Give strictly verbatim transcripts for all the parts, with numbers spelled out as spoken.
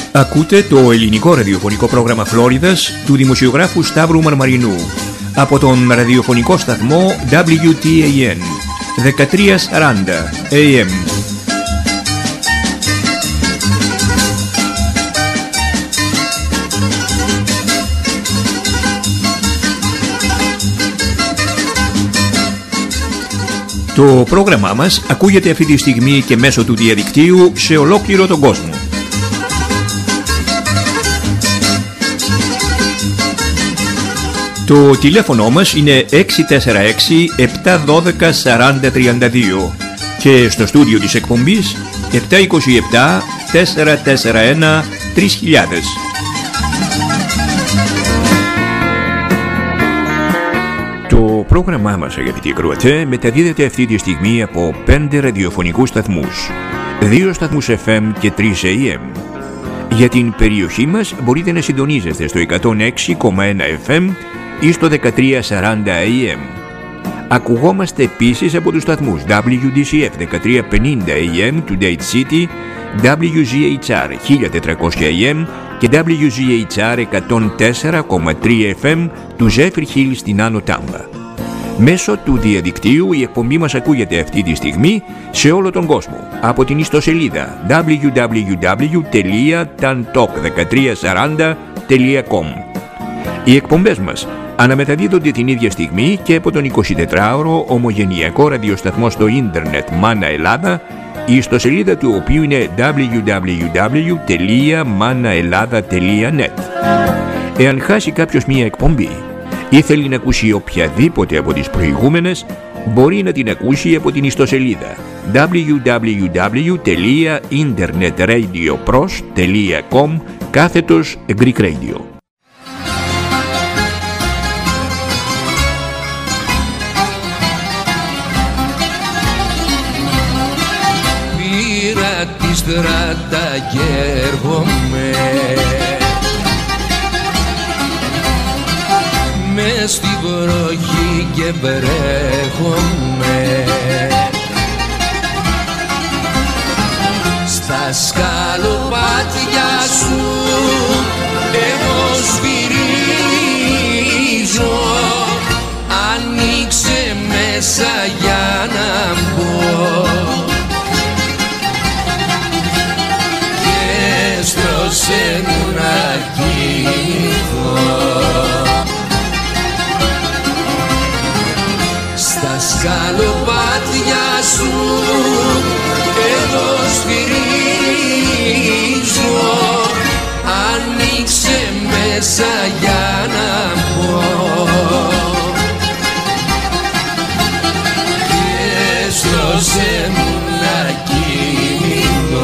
Ακούτε το ελληνικό ραδιοφωνικό πρόγραμμα Φλόριδας του δημοσιογράφου Σταύρου Μαρμαρινού από τον ραδιοφωνικό σταθμό ντάμπλιου τι έι εν δεκατριακόσια σαράντα έι εμ. Το πρόγραμμά μας ακούγεται αυτή τη στιγμή και μέσω του διαδικτύου σε ολόκληρο τον κόσμο. Το τηλέφωνο μας είναι έξι τέσσερα έξι επτά ένα δύο τέσσερα τρία δύο και στο στούντιο της εκπομπής επτά δύο επτά τέσσερα τέσσερα ένα τρία χιλιάδες. Το πρόγραμμά μας, αγαπητοί ακροατές, μεταδίδεται αυτή τη στιγμή από πέντε ραδιοφωνικούς σταθμούς, δύο σταθμούς εφ εμ και τρεις έι εμ. Για την περιοχή μας μπορείτε να συντονίζεστε στο εκατόν έξι κόμμα ένα εφ εμ ή στο δεκατριακόσια σαράντα έι εμ. Ακουγόμαστε επίσης από τους σταθμούς ντάμπλιου ντι σι εφ δεκατριακόσια πενήντα έι εμ του Date City, ντάμπλιου τζι έιτς αρ χίλια τετρακόσια έι εμ και ντάμπλιου τζι έιτς αρ εκατόν τέσσερα κόμμα τρία εφ εμ του Zephyr Hill στην Άνω Τάμπα. Μέσω του διαδικτύου η εκπομπή μας ακούγεται αυτή τη στιγμή σε όλο τον κόσμο από την ιστοσελίδα ντάμπλιου ντάμπλιου ντάμπλιου τελεία ταντοκ δεκατριακόσια σαράντα τελεία κομ. Οι εκπομπές μας αναμεταδίδονται την ίδια στιγμή και από τον εικοσιτετράωρο ομογενειακό ραδιοσταθμό στο ίντερνετ Μάνα Ελλάδα, η ιστοσελίδα του οποίου είναι ντάμπλιου ντάμπλιου ντάμπλιου τελεία μάνα Ελλάδα τελεία νετ. Εάν χάσει κάποιος μία εκπομπή ή θέλει να ακούσει οποιαδήποτε από τις προηγούμενες, μπορεί να την ακούσει από την ιστοσελίδα ντάμπλιου ντάμπλιου ντάμπλιου τελεία internetradiopros τελεία com κάθετος Greek Radio. Πήρα τη στράτα και έρχομαι μες στη βροχή και βρέχομαι στα σκαλοπάτια σου εγώ σφυρίζω, ανοίξε μέσα για να μπω και στρώσε μου να κοιμηθώ. Στα σκαλοπάτια σου εδώ σφυρίζω, ανοίξε μέσα για να μπω και στρώσε μου να κοιμηθώ.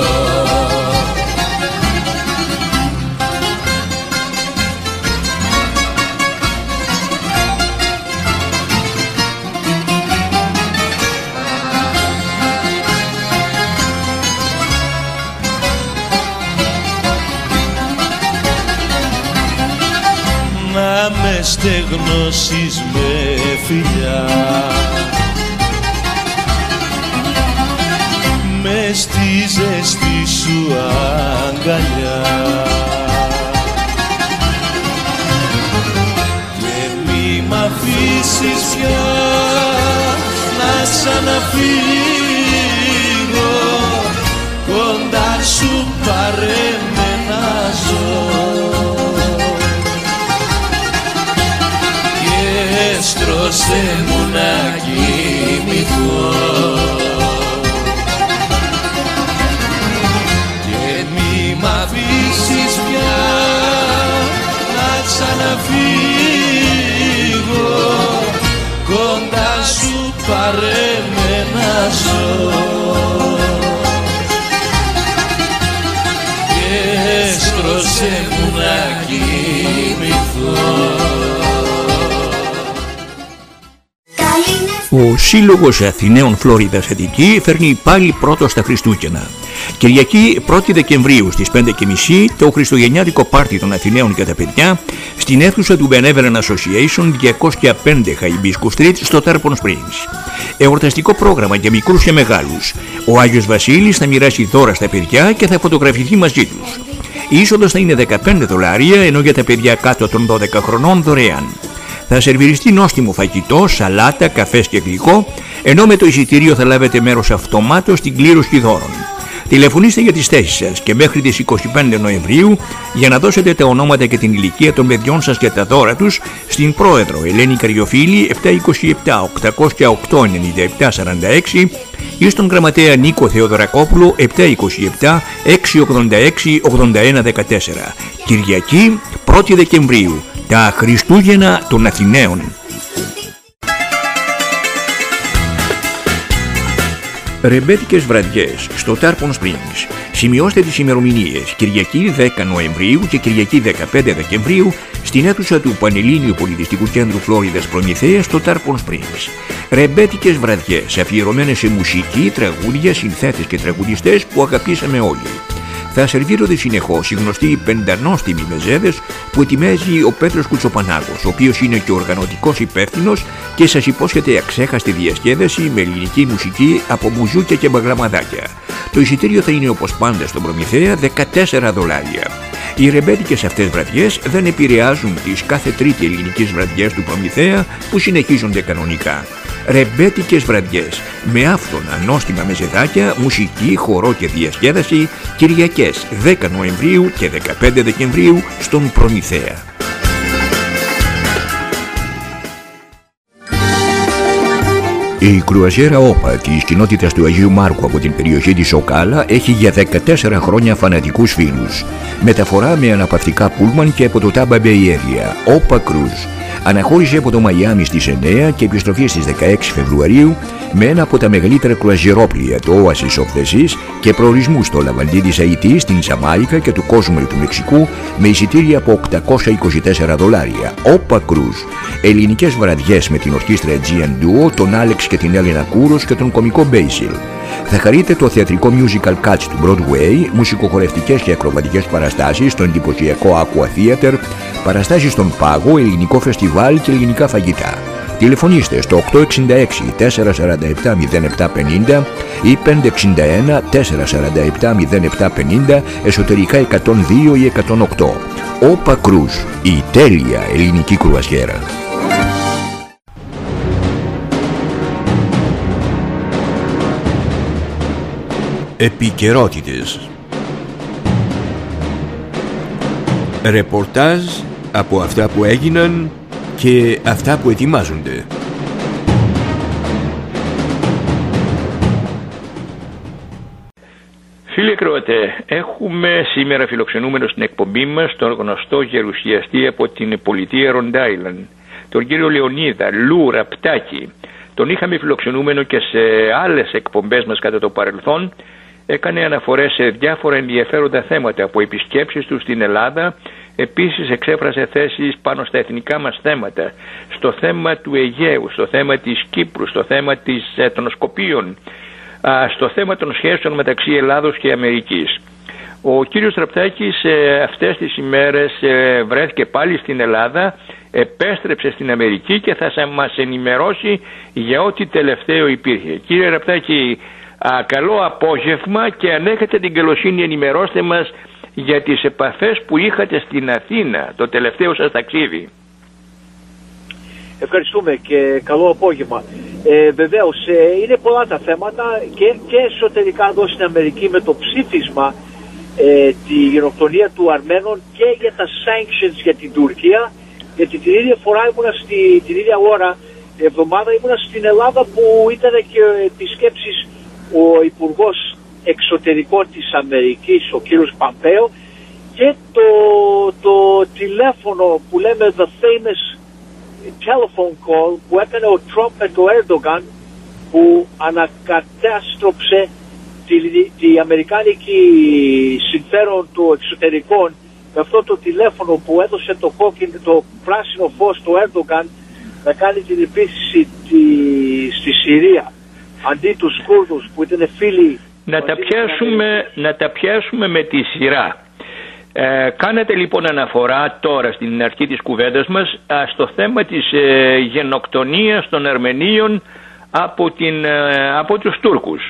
Να με στεγνώσεις με φιλιά μες στη ζεστή σου αγκαλιά και μη μ' αφήσεις πια να ξαναφύγω, κοντά σου πάρε με να ζω και στρώσε μου να κοιμηθώ και μη μ' αφήσεις πια να ξαναφύγω, κοντά σου πάρε με να ζω και στρώσε μου να κοιμηθώ. Ο Σύλλογος Αθηναίων Φλόριδας Αττική φέρνει πάλι πρώτο στα Χριστούγεννα. Κυριακή πρώτη Δεκεμβρίου στις πέντε και μισή το χριστουγεννιάτικο πάρτι των Αθηναίων για τα παιδιά στην αίθουσα του Benevolent Association διακόσια πέντε Hibiscus Street στο Tarpon Springs. Εορταστικό πρόγραμμα για μικρούς και μεγάλους. Ο Άγιος Βασίλης θα μοιράσει δώρα στα παιδιά και θα φωτογραφηθεί μαζί τους. Η είσοδος θα είναι δεκαπέντε δολάρια, ενώ για τα παιδιά κάτω των δώδεκα χρονών δωρεάν. Θα σερβιριστεί νόστιμο φαγητό, σαλάτα, καφές και γλυκό, ενώ με το εισιτήριο θα λάβετε μέρος αυτομάτως στην κλήρωση δώρων. Τηλεφωνήστε για τις θέσεις σας και μέχρι τις είκοσι πέντε Νοεμβρίου για να δώσετε τα ονόματα και την ηλικία των παιδιών σας και τα δώρα τους στην πρόεδρο Ελένη Καριοφίλη επτακόσια είκοσι επτά οκτακόσια οκτώ ενενήντα επτά σαράντα έξι ή στον γραμματέα Νίκο Θεοδωρακόπουλο επτακόσια είκοσι επτά εξακόσια ογδόντα έξι ογδόντα ένα δεκατέσσερα. Κυριακή πρώτη Δεκεμβρίου, τα Χριστούγεννα των Αθηναίων. Ρεμπέτικες βραδιές στο Tarpon Springs. Σημειώστε τις ημερομηνίες Κυριακή δέκα Νοεμβρίου και Κυριακή δεκαπέντε Δεκεμβρίου στην αίθουσα του Πανελλήνιου Πολιτιστικού Κέντρου Φλόριδας Προμηθέας στο Tarpon Springs. Ρεμπέτικες βραδιές αφιερωμένες σε μουσική, τραγούδια, συνθέτες και τραγουδιστές που αγαπήσαμε όλοι. Θα σερβίρονται συνεχώς οι γνωστοί πεντανόστιμοι μεζέδες που ετοιμάζει ο Πέτρος Κουτσοπανάγος, ο οποίος είναι και οργανωτικός υπεύθυνος και σας υπόσχεται αξέχαστη διασκέδαση με ελληνική μουσική από μπουζούκια και μπαγλαμαδάκια. Το εισιτήριο θα είναι όπως πάντα στον Προμηθέα δεκατέσσερα δολάρια. Οι ρεμπέτικες αυτές βραδιές δεν επηρεάζουν τις κάθε τρίτη ελληνικές βραδιές του Προμηθέα που συνεχίζονται κανονικά. Ρεμπέτικες βραδιές με άφθονα νόστιμα μεζεδάκια, μουσική, χορό και διασκέδαση Κυριακές δέκα Νοεμβρίου και δεκαπέντε Δεκεμβρίου στον Προμηθέα. Η κρουαζιέρα Όπα της κοινότητας του Αγίου Μάρκου από την περιοχή της Σοκάλα έχει για δεκατέσσερα χρόνια φανατικούς φίλους. Μεταφορά με αναπαυτικά πούλμαν και από το Tampa Bay Area. Όπα Cruise. Αναχώρησε από το Μαϊάμι στις εννέα και επιστροφή στις δεκαέξι Φεβρουαρίου με ένα από τα μεγαλύτερα κρουαζιερόπλια, το Oasis of the Seas, και προορισμού στο Λαβαντί της Αϊτή, στην Τζαμάικα και του Κόσμου του Μεξικού με εισιτήρια από οκτακόσια είκοσι τέσσερα δολάρια. Όπα Cruise. Ελληνικές βραδιές με την ορχήστρα Aegean Duo, τον Άλεξ και την Έλληνα Κούρος και τον κωμικό Basil. Θα χαρείτε το θεατρικό musical Cats του Broadway, μουσικοχορευτικές και ακροβατικές παραστάσεις στο εντυπωσιακό Aqua Theater, παραστάσεις στον Πάγο, ελληνικό φεστιβάλ και ελληνικά φαγητά. Τηλεφωνήστε στο οκτώ έξι έξι τέσσερα τέσσερα επτά μηδέν επτά πενήντα ή πέντε έξι ένα τέσσερα τέσσερα επτά μηδέν επτά πενήντα, εσωτερικά εκατόν δύο ή εκατόν οκτώ. Όπα Cruise, η τέλεια ελληνική κρουαζιέρα. Επικαιρότητες. Ρεπορτάζ από αυτά που έγιναν και αυτά που ετοιμάζονται. Φίλοι ακροατέ, έχουμε σήμερα φιλοξενούμενο στην εκπομπή μας τον γνωστό γερουσιαστή από την πολιτεία Rhode Island, τον κύριο Λεωνίδα Λου Ραπτάκη. Τον είχαμε φιλοξενούμενο και σε άλλες εκπομπές μας κατά το παρελθόν. Έκανε αναφορές σε διάφορα ενδιαφέροντα θέματα από επισκέψεις του στην Ελλάδα. Επίσης εξέφρασε θέσεις πάνω στα εθνικά μας θέματα, στο θέμα του Αιγαίου, στο θέμα της Κύπρου, στο θέμα της, ε, των Σκοπίων, α, στο θέμα των σχέσεων μεταξύ Ελλάδος και Αμερικής. Ο κύριος Ραπτάκης ε, αυτές τις ημέρες ε, βρέθηκε πάλι στην Ελλάδα, επέστρεψε στην Αμερική και θα μας ενημερώσει για ό,τι τελευταίο υπήρχε. Κύριε Ραπτάκη, α, καλό απόγευμα και αν έχετε την καλοσύνη ενημερώστε μας για τις επαφές που είχατε στην Αθήνα, το τελευταίο σας ταξίδι. Ευχαριστούμε και καλό απόγευμα. Ε, βεβαίως, ε, είναι πολλά τα θέματα και, και εσωτερικά εδώ στην Αμερική με το ψήφισμα ε, τη γενοκτονία του Αρμένων και για τα sanctions για την Τουρκία, γιατί την ίδια φορά ήμουνα στη, την ίδια ώρα, εβδομάδα ήμουνα στην Ελλάδα που ήταν και επισκέψεις ο Υπουργός Εξωτερικών της Αμερικής, ο κύριος Παμπέο, και το, το τηλέφωνο που λέμε the famous telephone call που έκανε ο Τρόμπ με το Ερντογάν, που ανακατάστρεψε τη, τη αμερικάνικη συμφέρον του εξωτερικών με αυτό το τηλέφωνο που έδωσε το, κόκκινο, το πράσινο φως του Ερντογάν να κάνει την επίθεση τη, στη Συρία αντί τους Κούρδους που ήταν φίλοι. Να τα, πιάσουμε, να τα πιάσουμε με τη σειρά. Ε, κάνετε λοιπόν αναφορά τώρα στην αρχή της κουβέντας μας α, στο θέμα της ε, γενοκτονίας των Αρμενίων από, την, ε, από τους Τούρκους.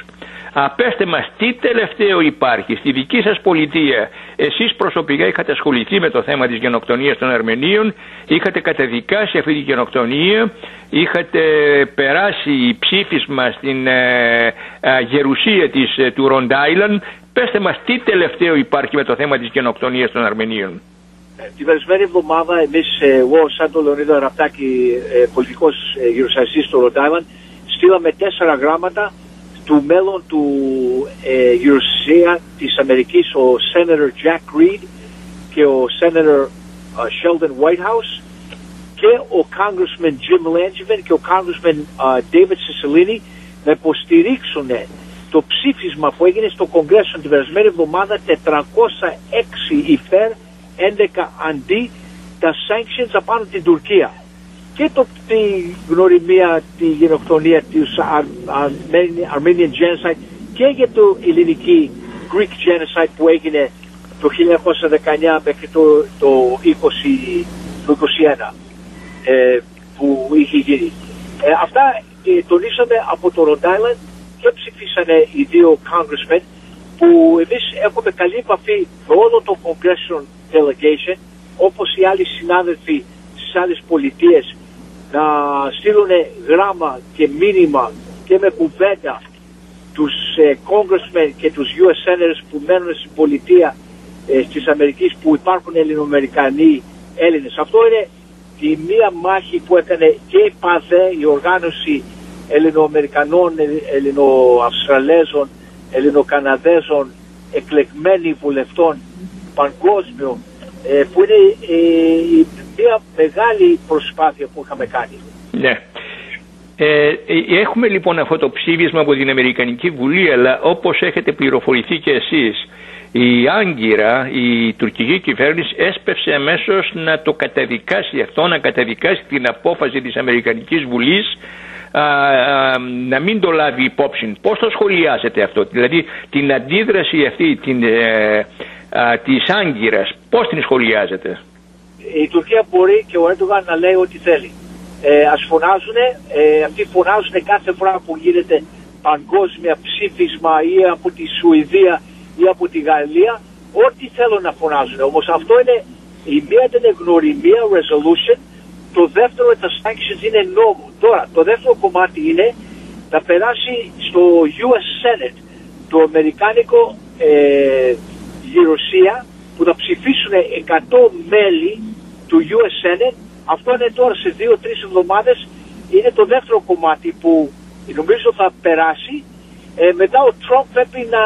Απέστε μας τι τελευταίο υπάρχει στη δική σας πολιτεία. Εσείς προσωπικά είχατε ασχοληθεί με το θέμα της γενοκτονίας των Αρμενίων, είχατε καταδικάσει αυτή τη γενοκτονία, είχατε περάσει ψήφισμα στην ε, ε, γερουσία της, ε, του Ροντ Άιλαντ. Πέστε μας τι τελευταίο υπάρχει με το θέμα της γενοκτονίας των Αρμενίων. Την περασμένη εβδομάδα εμείς, εγώ σαν τον Λεωνίδα Ραπτάκη, πολιτικός γερουσιαστής στο Ροντ Άιλαντ, στείλαμε τέσσερα γράμματα του μέλλον του ε, γερουσία της Αμερικής, ο Senator Jack Reed και ο Senator uh, Sheldon Whitehouse και ο Congressman Jim Langevin και ο Congressman uh, David Cicilline να υποστηρίξουν το ψήφισμα που έγινε στο Κογκρέσο την περασμένη εβδομάδα, τετρακόσια έξι υπέρ, έντεκα αντί, τα sanctions απάνω την Τουρκία. Και το, τη γνωριμία, τη γενοκτονία του Armenian Genocide και για το ελληνική Greek Genocide που έγινε το χίλια εννιακόσια δεκαεννιά μέχρι το, το, είκοσι, το είκοσι ένα ε, που είχε γίνει. Ε, αυτά ε, τονίσαμε από το Rhode Island και ψηφίσανε οι δύο congressmen που εμείς έχουμε καλή επαφή με όλο το Congressional Delegation, όπως οι άλλοι συνάδελφοι στις άλλες πολιτείες, να στείλουν γράμμα και μήνυμα και με κουβέντα τους ε, congressmen και τους γιου ες senators που μένουν στην πολιτεία ε, της Αμερικής, που υπάρχουν Ελληνοαμερικανοί Έλληνες. Αυτό είναι τη μία μάχη που έκανε και η ΠΑΔΕ, η οργάνωση Ελληνοαμερικανών, Ελληνοαυστραλέζων, Ελληνοκαναδέζων, εκλεγμένοι βουλευτών παγκόσμιο, ε, που είναι ε, μια μεγάλη προσπάθεια που είχαμε κάνει. Ναι. Ε, έχουμε λοιπόν αυτό το ψήφισμα από την Αμερικανική Βουλή, αλλά όπως έχετε πληροφορηθεί και εσείς, η Άγκυρα, η τουρκική κυβέρνηση έσπευσε αμέσως να το καταδικάσει αυτό, να καταδικάσει την απόφαση της Αμερικανικής Βουλής, α, α, να μην το λάβει υπόψη. Πώς το σχολιάζετε αυτό, δηλαδή την αντίδραση αυτή την, ε, α, της Άγκυρας, πώς την σχολιάζετε? Η Τουρκία μπορεί και ο Ερντογάν να λέει ό,τι θέλει. Ε, ας φωνάζουνε, ε, αυτοί φωνάζουνε κάθε φορά που γίνεται παγκόσμια ψήφισμα ή από τη Σουηδία ή από τη Γαλλία, ό,τι θέλουν να φωνάζουν. Όμως αυτό είναι, η μία ήταν γνωριμία, resolution, το δεύτερο τα sanctions είναι νόμο. Τώρα, το δεύτερο κομμάτι είναι να περάσει στο γιου ες Senate, το Αμερικάνικο ε, γερουσία, που θα ψηφίσουν εκατό μέλη του γιου ες Senate. Αυτό είναι τώρα σε δύο τρεις εβδομάδες, είναι το δεύτερο κομμάτι που νομίζω θα περάσει. Ε, μετά ο Τρόμπ πρέπει να,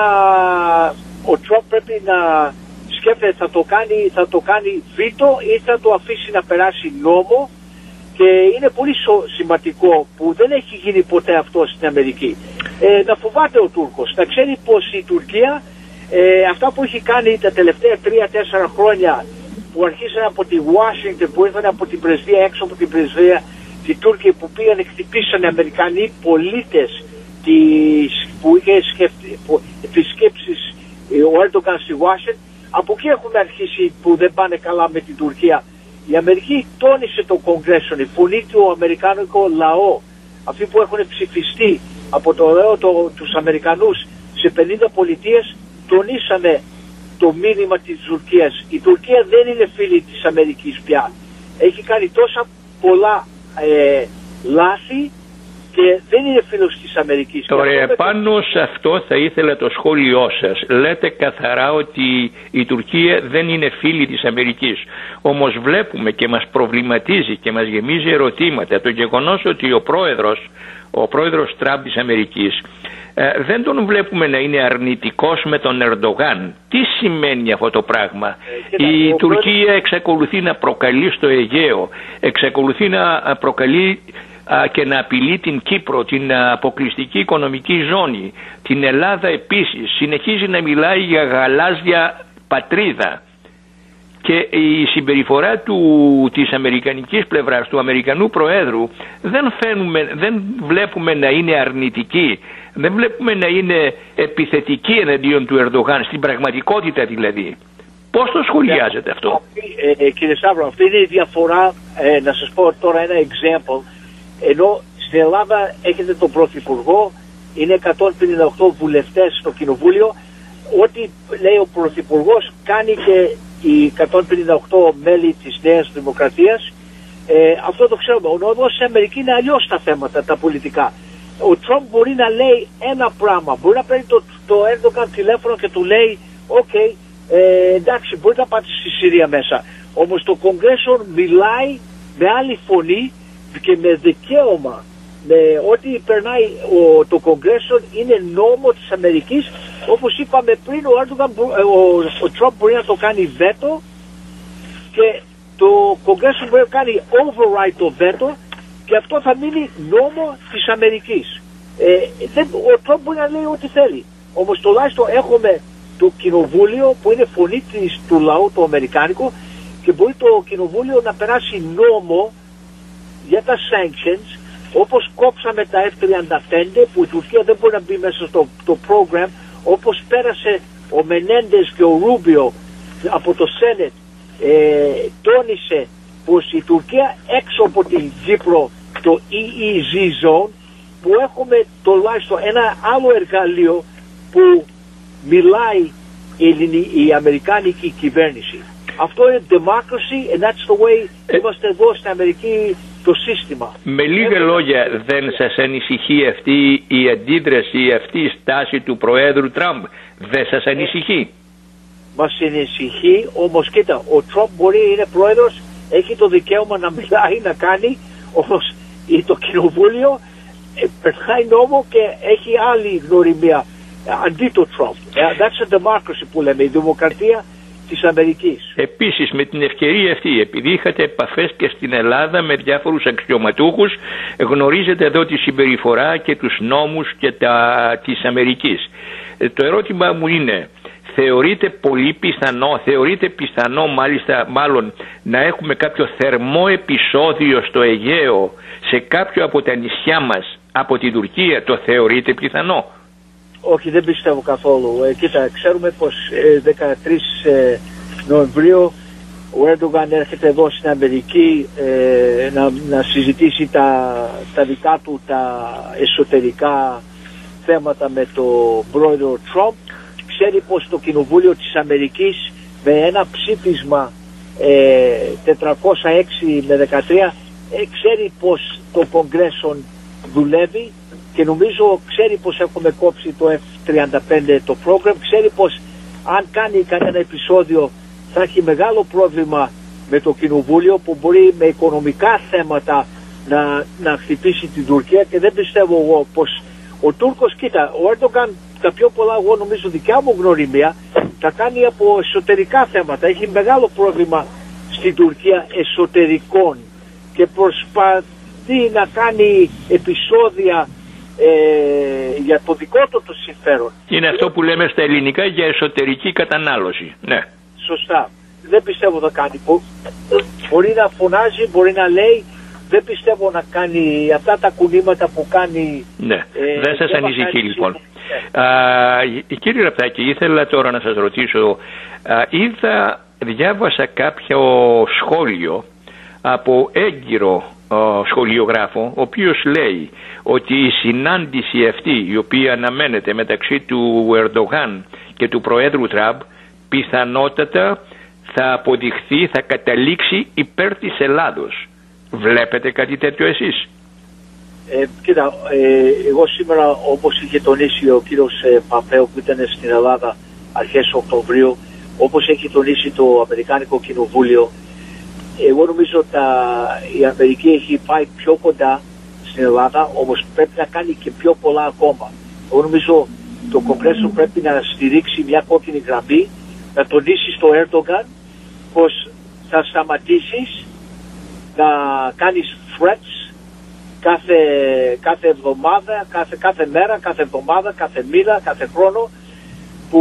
ο Τρόμπ πρέπει να σκέφτεται θα το κάνει, θα το κάνει βίτο ή θα το αφήσει να περάσει νόμο, και είναι πολύ σημαντικό που δεν έχει γίνει ποτέ αυτό στην Αμερική. Ε, να φοβάται ο Τούρκος, να ξέρει πως η Τουρκία ε, αυτά που έχει κάνει τα τελευταία τρία τέσσερα χρόνια, που αρχίσαν από τη Washington, που ήρθαν από την πρεσβεία, έξω από την πρεσβεία, τη Τούρκια, που πήγαν και χτυπήσαν Αμερικανοί πολίτες, τις, που είχε σκεφτεί, που, τις σκέψεις ο Ερντογάν στη Washington. Από εκεί έχουμε αρχίσει που δεν πάνε καλά με την Τουρκία. Η Αμερική τόνισε το Κογκρέσο, η φωνή του αμερικάνικου λαό, αυτοί που έχουν ψηφιστεί από το λαό το, τους Αμερικανούς σε πενήντα πολιτείες, τονίσαμε το μήνυμα της Τουρκίας. Η Τουρκία δεν είναι φίλη της Αμερικής πια. Έχει κάνει τόσα πολλά ε, λάθη και δεν είναι φίλος της Αμερικής. Τώρα πάνω σε αυτό θα ήθελα το σχόλιο σας. Λέτε καθαρά ότι η Τουρκία δεν είναι φίλη της Αμερικής. Όμως βλέπουμε και μας προβληματίζει και μας γεμίζει ερωτήματα το γεγονός ότι ο πρόεδρος, ο πρόεδρος Τραμπ της Αμερικής, ε, δεν τον βλέπουμε να είναι αρνητικός με τον Ερντογάν. Τι σημαίνει αυτό το πράγμα? Ε, η ο Τουρκία πρόεδρος... εξακολουθεί να προκαλεί στο Αιγαίο, εξακολουθεί να προκαλεί και να απειλεί την Κύπρο, την αποκλειστική οικονομική ζώνη, την Ελλάδα επίσης, συνεχίζει να μιλάει για γαλάζια πατρίδα, και η συμπεριφορά του, της αμερικανικής πλευράς, του Αμερικανού Προέδρου, δεν, φαίνουμε, δεν βλέπουμε να είναι αρνητική, δεν βλέπουμε να είναι επιθετική εναντίον του Ερντογάν, στην πραγματικότητα δηλαδή. Πώς το σχολιάζετε αυτό? Ε, ε, κύριε Σταύρο, αυτή είναι η διαφορά. Ε, να σας πω τώρα ένα example. Ενώ στην Ελλάδα έχετε τον Πρωθυπουργό, είναι εκατόν πενήντα οκτώ βουλευτές στο κοινοβούλιο. Ό,τι λέει ο Πρωθυπουργός κάνει και οι εκατόν πενήντα οκτώ μέλη της Νέας Δημοκρατίας. Ε, αυτό το ξέρουμε. Ο νόμος στην Αμερική είναι αλλιώς τα θέματα, τα πολιτικά. Ο Τραμπ μπορεί να λέει ένα πράγμα. Μπορεί να παίρνει το, το Erdogan τηλέφωνο και του λέει «Οκ, okay, ε, εντάξει, μπορεί να πάτε στη Συρία μέσα». Όμως το Κογκρέσο μιλάει με άλλη φωνή και με δικαίωμα. Με ό,τι περνάει ο, το Κογκρέσο είναι νόμο της Αμερικής. Όπως είπαμε πριν, ο, Erdogan, ο, ο Τραμπ μπορεί να το κάνει βέτο και το Κογκρέσο μπορεί να κάνει override το βέτο και αυτό θα μείνει νόμο της Αμερικής. Ε, δεν, ο Τραμπ μπορεί να λέει ό,τι θέλει. Όμως τουλάχιστον έχουμε το κοινοβούλιο που είναι φωνή της, του λαού το αμερικάνικο και μπορεί το κοινοβούλιο να περάσει νόμο για τα sanctions, όπως κόψαμε τα εφ τριάντα πέντε που η Τουρκία δεν μπορεί να μπει μέσα στο το program, όπως πέρασε ο Μενέντες και ο Ρούμπιο από το Senate, ε, τόνισε πως η Τουρκία έξω από την Κύπρο, το ι ι ζι zone, που έχουμε τουλάχιστον ένα άλλο εργαλείο που μιλάει η, Ελληνική, η αμερικάνικη κυβέρνηση. Αυτό είναι democracy and that's the way είμαστε εδώ στην Αμερική το σύστημα. Με λίγα λόγια, δεν σας ανησυχεί αυτή η αντίδραση, αυτή η στάση του Προέδρου Τραμπ? Δεν σας ανησυχεί? Μας ανησυχεί, όμως κοίτα, ο Τραμπ μπορεί, είναι πρόεδρος, έχει το δικαίωμα να μιλάει, να κάνει, όμως το κοινοβούλιο ε, περνάει νόμο και έχει άλλη γνωριμία αντί το Τραμπ. That's a democracy που λέμε, η δημοκρατία της Αμερικής. Επίσης, με την ευκαιρία αυτή, επειδή είχατε επαφές και στην Ελλάδα με διάφορους αξιωματούχους, γνωρίζετε εδώ τη συμπεριφορά και τους νόμους και τα, της Αμερικής. Ε, το ερώτημα μου είναι, θεωρείτε πολύ πιθανό, θεωρείτε πιθανό μάλιστα μάλλον να έχουμε κάποιο θερμό επεισόδιο στο Αιγαίο σε κάποιο από τα νησιά μας από την Τουρκία? Το θεωρείτε πιθανό? Όχι, δεν πιστεύω καθόλου. Ε, κοίτα, ξέρουμε πως ε, δεκατρείς Νοεμβρίου ο Erdogan έρχεται εδώ στην Αμερική ε, να, να συζητήσει τα, τα δικά του τα εσωτερικά θέματα με τον πρόεδρο Τραμπ. Ξέρει πως το Κοινοβούλιο της Αμερικής με ένα ψήφισμα ε, τετρακόσια έξι με δεκατρία ε, ξέρει πως το Κογκρέσο δουλεύει και νομίζω ξέρει πως έχουμε κόψει το εφ τριάντα πέντε το program, ξέρει πως αν κάνει κανένα επεισόδιο θα έχει μεγάλο πρόβλημα με το Κοινοβούλιο που μπορεί με οικονομικά θέματα να, να χτυπήσει την Τουρκία και δεν πιστεύω εγώ πως ο Τούρκος, κοίτα, ο Erdogan τα πιο πολλά, εγώ νομίζω δικιά μου γνωριμία, τα κάνει από εσωτερικά θέματα. Έχει μεγάλο πρόβλημα στην Τουρκία εσωτερικών και προσπαθεί να κάνει επεισόδια ε, για το δικό του το συμφέρον. Είναι αυτό που λέμε στα ελληνικά για εσωτερική κατανάλωση. Ναι. Σωστά. Δεν πιστεύω να κάνει. Μπορεί να φωνάζει, μπορεί να λέει. Δεν πιστεύω να κάνει αυτά τα κουνήματα που κάνει. Ναι, ε, δεν σας ανησυχεί λοιπόν. Ναι. Α, κύριε Ραπτάκη, ήθελα τώρα να σας ρωτήσω. Α, είδα, διάβασα κάποιο σχόλιο από έγκυρο α, σχολιογράφο, ο οποίος λέει ότι η συνάντηση αυτή, η οποία αναμένεται μεταξύ του Ερντογάν και του Προέδρου Τραμπ, πιθανότατα θα αποδειχθεί, θα καταλήξει υπέρ της Ελλάδος. Βλέπετε κάτι τέτοιο εσείς? Ε, κοίτα, ε, εγώ σήμερα, όπως είχε τονίσει ο κύριος ε, Παπέο που ήταν στην Ελλάδα αρχές Οκτωβρίου, όπως έχει τονίσει το Αμερικάνικο Κοινοβούλιο, εγώ νομίζω ότι η Αμερική έχει πάει πιο κοντά στην Ελλάδα, όμως πρέπει να κάνει και πιο πολλά ακόμα. Εγώ νομίζω το Κογκρέσο πρέπει να στηρίξει μια κόκκινη γραμμή, να τονίσει στο Erdogan πως θα σταματήσεις να κάνεις threats κάθε, κάθε εβδομάδα, κάθε, κάθε μέρα, κάθε εβδομάδα, κάθε μήνα, κάθε χρόνο, που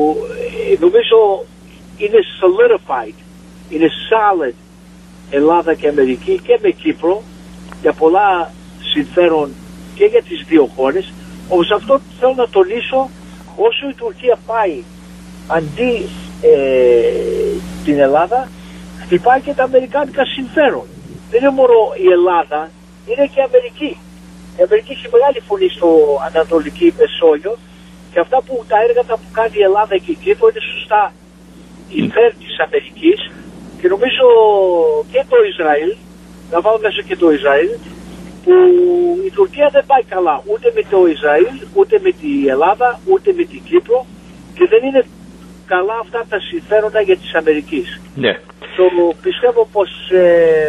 νομίζω είναι solidified, είναι solid Ελλάδα και Αμερική και με Κύπρο για πολλά συμφέρον και για τις δύο χώρες. Όμως αυτό θέλω να τονίσω, όσο η Τουρκία πάει αντί ε, την Ελλάδα, χτυπάει και τα αμερικάνικα συμφέρον. Δεν είναι μόνο η Ελλάδα, είναι και η Αμερική. Η Αμερική έχει μεγάλη φωνή στο Ανατολική Μεσόγειο και αυτά που τα έργα που κάνει η Ελλάδα και η Κύπρο είναι σωστά υπέρ της Αμερικής και νομίζω και το Ισραήλ, να βάλω μέσα και το Ισραήλ, που η Τουρκία δεν πάει καλά ούτε με το Ισραήλ, ούτε με την Ελλάδα, ούτε με την Κύπρο και δεν είναι καλά αυτά τα συμφέροντα για της Αμερικής. Ναι. Το πιστεύω πως ε,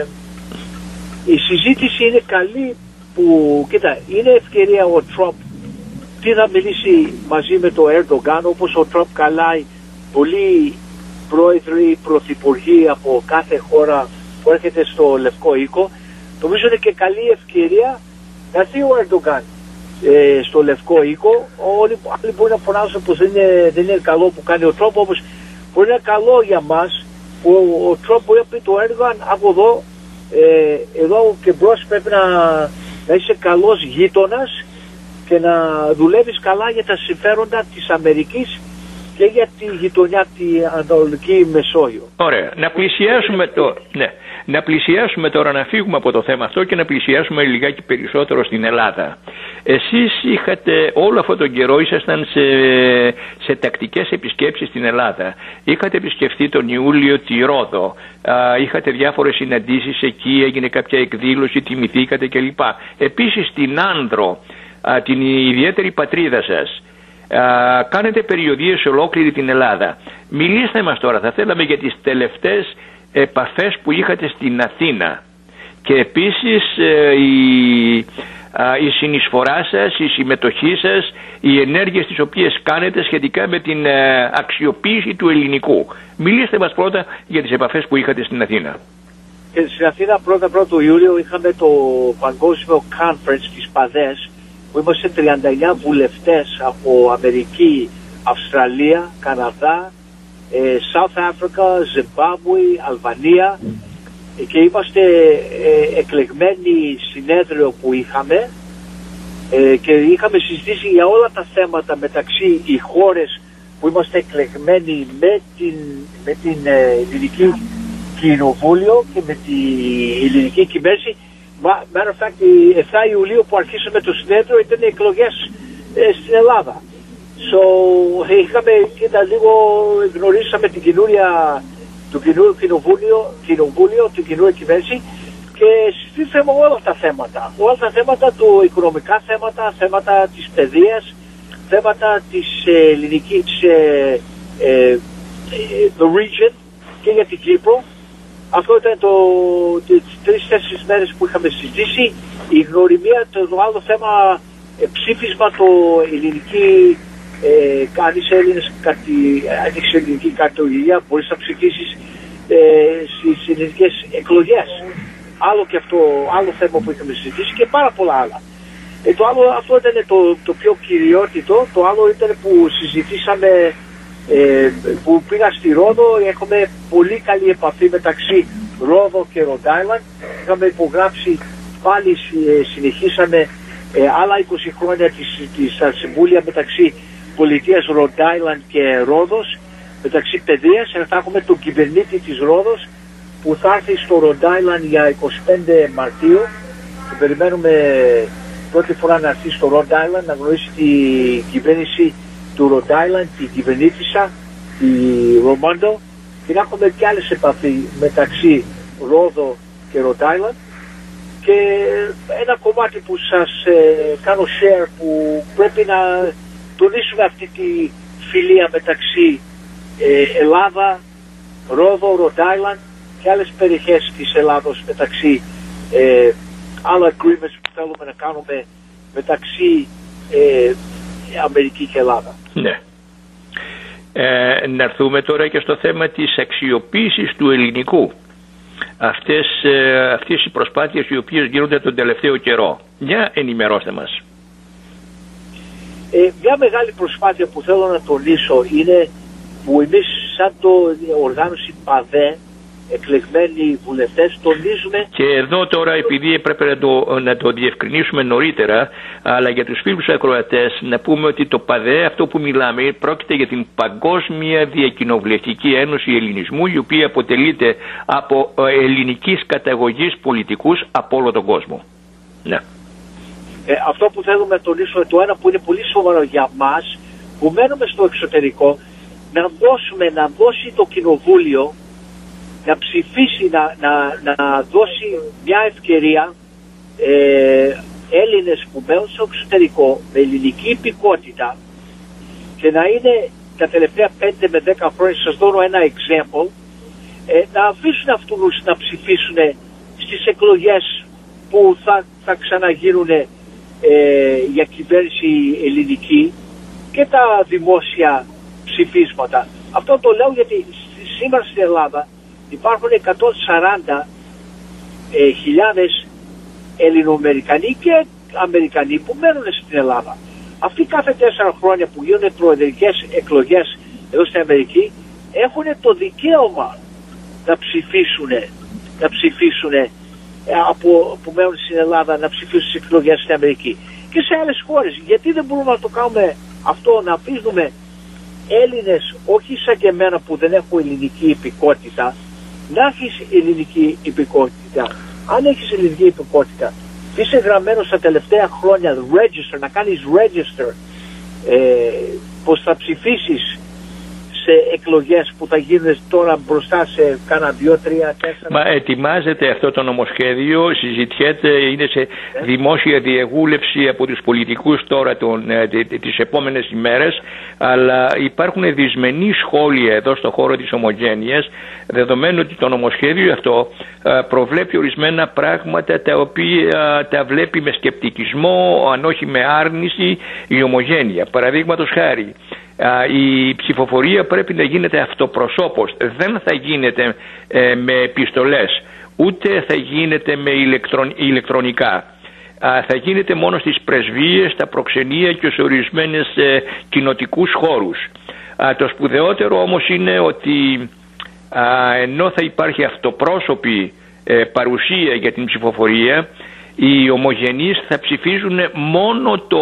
η συζήτηση είναι καλή που, κοίτα, είναι ευκαιρία ο Τραμπ τι θα μιλήσει μαζί με το Ερντογκάν, όπως ο Τραμπ καλάει πολλοί πρόεδροι, πρωθυπουργοί από κάθε χώρα που έρχεται στο Λευκό Οίκο. Νομίζω είναι και καλή ευκαιρία να έρθει ο Ερντογκάν ε, στο Λευκό Οίκο. Όλοι άλλοι μπορεί να φωνάζουν πως δεν είναι, δεν είναι καλό που κάνει ο Τραμπ, όμως μπορεί να είναι καλό για μας που ο, ο Τραμπ μπορεί να πει το Ερντογκάν από εδώ, ε, εδώ και μπρος πρέπει να, να είσαι καλός γείτονας και να δουλεύεις καλά για τα συμφέροντα της Αμερικής και για τη γειτονιά τη Ανατολική Μεσόγειο. Ωραία. Να πλησιάσουμε, το, ναι. να πλησιάσουμε τώρα, να φύγουμε από το θέμα αυτό και να πλησιάσουμε λιγάκι περισσότερο στην Ελλάδα. Εσείς είχατε όλο αυτόν τον καιρό, ήσασταν σε, σε τακτικές επισκέψεις στην Ελλάδα. Είχατε επισκεφθεί τον Ιούλιο τη Ρόδο, α, είχατε διάφορες συναντήσεις εκεί, έγινε κάποια εκδήλωση, τιμηθήκατε κλπ. Επίσης στην Άνδρο, α, την ιδιαίτερη πατρίδα σας, Uh, κάνετε περιοδίες σε ολόκληρη την Ελλάδα. Μιλήστε μας τώρα, θα θέλαμε για τις τελευταίες επαφές που είχατε στην Αθήνα και επίσης uh, η, uh, η συνεισφορά σας, η συμμετοχή σας, οι ενέργειες τις οποίες κάνετε σχετικά με την uh, αξιοποίηση του ελληνικού. Μιλήστε μας πρώτα για τις επαφές που είχατε στην Αθήνα. Και στην Αθήνα πρώτα πρώτα του Ιούλιο είχαμε το παγκόσμιο conference της ΠΑΔΕΣ που είμαστε τριάντα εννιά βουλευτές από Αμερική, Αυστραλία, Καναδά, ε, South Africa, Zimbabwe, Αλβανία και είμαστε ε, εκλεγμένοι συνέδριο που είχαμε ε, και είχαμε συζητήσει για όλα τα θέματα μεταξύ οι χώρες που είμαστε εκλεγμένοι με την, με την ε, ελληνική κοινοβούλιο και με την ελληνική κυβέρνηση. Matter of fact, εφτά Ιουλίου που αρχίσαμε το συνέδριο ήταν οι εκλογές ε, στην Ελλάδα. So, είχαμε, κοίτα, λίγο γνωρίσαμε την καινούρια, το καινούριο κοινοβούλιο, κοινοβούλιο, την καινούρια κυβέρνηση και συζητήσαμε όλα τα θέματα. Όλα τα θέματα, το οικονομικά θέματα, θέματα της παιδείας, θέματα της ε, ελληνικής, ε, ε, the region και για την Κύπρο. Αυτό ήταν το, τις τρεις-τέσσερις μέρες που είχαμε συζητήσει. Η γνωριμία, το, το άλλο θέμα, ε, ψήφισμα το ελληνική, ε, αν είσαι Έλληνες, αν είσαι ελληνική κατηγορία, μπορείς να ψηφίσεις ε, στις ελληνικές εκλογές. Άλλο και αυτό, άλλο θέμα που είχαμε συζητήσει και πάρα πολλά άλλα. Ε, το άλλο, αυτό ήταν το, το πιο κυριότητο. Το άλλο ήταν που συζητήσαμε, Ε, που πήγα στη Ρόδο. Έχουμε πολύ καλή επαφή μεταξύ Ρόδο και Rhode Island. Είχαμε υπογράψει πάλι, ε, συνεχίσαμε ε, άλλα είκοσι χρόνια της, της συμβούλια μεταξύ πολιτείας Rhode Island και Ρόδος, μεταξύ παιδείας. Θα έχουμε τον κυβερνήτη της Ρόδος που θα έρθει στο Rhode Island για είκοσι πέντε Μαρτίου και περιμένουμε πρώτη φορά να έρθει στο Rhode Island να γνωρίσει την κυβέρνηση του Rhode Island, την κυβερνήτησα, τη Ρομάντο και να έχουμε και άλλες επαφή μεταξύ Ρόδο και Rhode Island και ένα κομμάτι που σας ε, κάνω share που πρέπει να τονίσουμε αυτή τη φιλία μεταξύ ε, Ελλάδα, Ρόδο, Rhode Island και άλλες περιοχές της Ελλάδος μεταξύ ε, άλλα agreements που θέλουμε να κάνουμε μεταξύ ε, Αμερική και Ελλάδα. Ναι. Ε, να έρθουμε τώρα και στο θέμα της αξιοποίησης του ελληνικού. Αυτές, ε, αυτές οι προσπάθειες οι οποίες γίνονται τον τελευταίο καιρό. Για ενημερώστε μας. Ε, μια μεγάλη προσπάθεια που θέλω να τονίσω είναι που εμείς σαν το οργάνωση ΠΑΔΕ, εκλεγμένοι βουλευτές, τονίζουμε. Και εδώ τώρα, επειδή έπρεπε να το, να το διευκρινίσουμε νωρίτερα, αλλά για τους φίλους ακροατές να πούμε ότι το ΠΑΔΕ, αυτό που μιλάμε, πρόκειται για την Παγκόσμια Διακοινοβουλευτική Ένωση Ελληνισμού, η οποία αποτελείται από ελληνικής καταγωγής πολιτικούς από όλο τον κόσμο. Ναι. Ε, αυτό που θέλουμε να τονίσουμε, το ένα που είναι πολύ σοβαρό για μας, που μένουμε στο εξωτερικό, να δώσουμε, να δώσει το κοινοβούλιο, να ψηφίσει, να, να, να δώσει μια ευκαιρία ε, Έλληνες που μένουν στο εξωτερικό με ελληνική υπηκότητα και να είναι τα τελευταία πέντε με δέκα χρόνια, σας δώσω ένα example, ε, να αφήσουν αυτούς να ψηφίσουν στις εκλογές που θα, θα ξαναγίνουν ε, για κυβέρνηση ελληνική και τα δημόσια ψηφίσματα. Αυτό το λέω γιατί σήμερα στην Ελλάδα υπάρχουν εκατόν σαράντα χιλιάδες Ελληνοαμερικανοί και Αμερικανοί που μένουν στην Ελλάδα. Αυτοί κάθε τέσσερα χρόνια που γίνονται προεδρικές εκλογές εδώ στην Αμερική έχουν το δικαίωμα να ψηφίσουν, να ψηφίσουν από, που μένουν στην Ελλάδα, να ψηφίσουν στις εκλογές στην Αμερική και σε άλλες χώρες. Γιατί δεν μπορούμε να το κάνουμε αυτό, να αφήσουμε Έλληνες, όχι σαν και εμένα που δεν έχω ελληνική υπηκότητα, να έχεις ελληνική υπηκότητα. Αν έχεις ελληνική υπηκότητα, είσαι γραμμένος τα τελευταία χρόνια register, να κάνεις register ε, πως θα ψηφίσεις σε εκλογές που θα γίνουν τώρα μπροστά σε κάνα δύο, τρία, τέσσερα. Μα ετοιμάζεται αυτό το νομοσχέδιο, συζητιέται, είναι σε ε? δημόσια διαβούλευση από τους πολιτικούς τώρα τον, ε, τις επόμενες ημέρες, αλλά υπάρχουν δυσμενή σχόλια εδώ στο χώρο της ομογένειας, δεδομένου ότι το νομοσχέδιο αυτό ε, προβλέπει ορισμένα πράγματα τα οποία ε, τα βλέπει με σκεπτικισμό, αν όχι με άρνηση, η ομογένεια. Παραδείγματος χάρη, η ψηφοφορία πρέπει να γίνεται αυτοπροσώπως, δεν θα γίνεται ε, με επιστολές, ούτε θα γίνεται με ηλεκτρον, ηλεκτρονικά. Α, θα γίνεται μόνο στις πρεσβείες, στα προξενία και σε ορισμένες ε, κοινοτικούς χώρους. Α, το σπουδαιότερο όμως είναι ότι α, ενώ θα υπάρχει αυτοπρόσωπη ε, παρουσία για την ψηφοφορία, οι ομογενείς θα ψηφίζουν μόνο, το,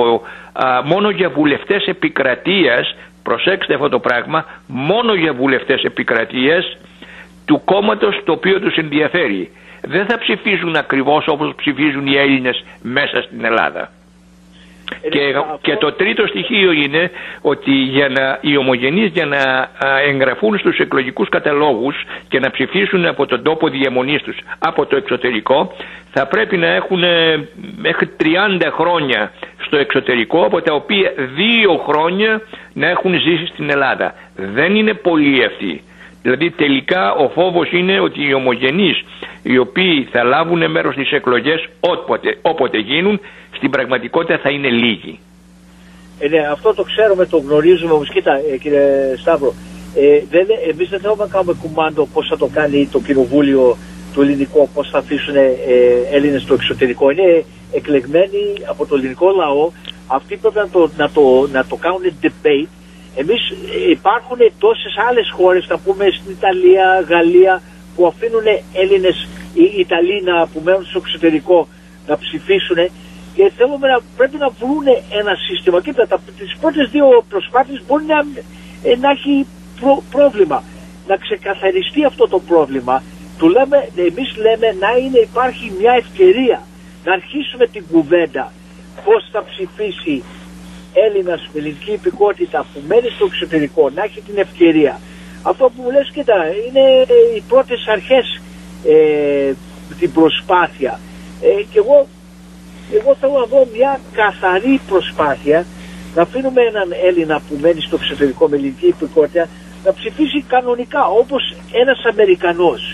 α, μόνο για βουλευτές επικρατείας, προσέξτε αυτό το πράγμα, μόνο για βουλευτές επικρατείας του κόμματος το οποίο τους ενδιαφέρει. Δεν θα ψηφίζουν ακριβώς όπως ψηφίζουν οι Έλληνες μέσα στην Ελλάδα. Και, και το τρίτο στοιχείο είναι ότι για να, οι ομογενείς για να εγγραφούν στους εκλογικούς καταλόγους και να ψηφίσουν από τον τόπο διαμονής τους από το εξωτερικό, θα πρέπει να έχουν μέχρι τριάντα χρόνια στο εξωτερικό, από τα οποία δύο χρόνια να έχουν ζήσει στην Ελλάδα. Δεν είναι πολλοί αυτοί. Δηλαδή τελικά ο φόβος είναι ότι οι ομογενείς οι οποίοι θα λάβουν μέρος στις εκλογές όποτε, όποτε γίνουν, στην πραγματικότητα θα είναι λίγοι. Ε, ναι, αυτό το ξέρουμε, το γνωρίζουμε όμως. Κοίτα ε, κύριε Σταύρο, ε, δεν, εμείς δεν θέλουμε να κάνουμε κουμάντο πώς θα το κάνει το κοινοβούλιο το ελληνικό, πώς θα αφήσουν ε, Έλληνες στο εξωτερικό. Είναι εκλεγμένοι από το ελληνικό λαό, αυτοί πρέπει να το, να το, να το κάνουν debate. Εμείς υπάρχουν τόσες άλλες χώρες, θα πούμε στην Ιταλία, Γαλλία, που αφήνουν Έλληνες ή Ιταλοί να, που μένουν στο εξωτερικό να ψηφίσουν και θέλουμε να, πρέπει να βρουν ένα σύστημα. Κοίτα, τα, τις πρώτες δύο προσπάθειες μπορεί να, να έχει προ, πρόβλημα. Να ξεκαθαριστεί αυτό το πρόβλημα. Του λέμε, εμείς λέμε να είναι, υπάρχει μια ευκαιρία να αρχίσουμε την κουβέντα πώς θα ψηφίσει Έλληνας με ελληνική υπηκότητα που μένει στο εξωτερικό, να έχει την ευκαιρία. Αυτό που μου λες, κοίτα, είναι οι πρώτες αρχές ε, την προσπάθεια. Ε, και εγώ, εγώ θέλω να δω μια καθαρή προσπάθεια να αφήνουμε έναν Έλληνα που μένει στο εξωτερικό με ελληνική υπηκότητα να ψηφίσει κανονικά, όπως ένας Αμερικανός,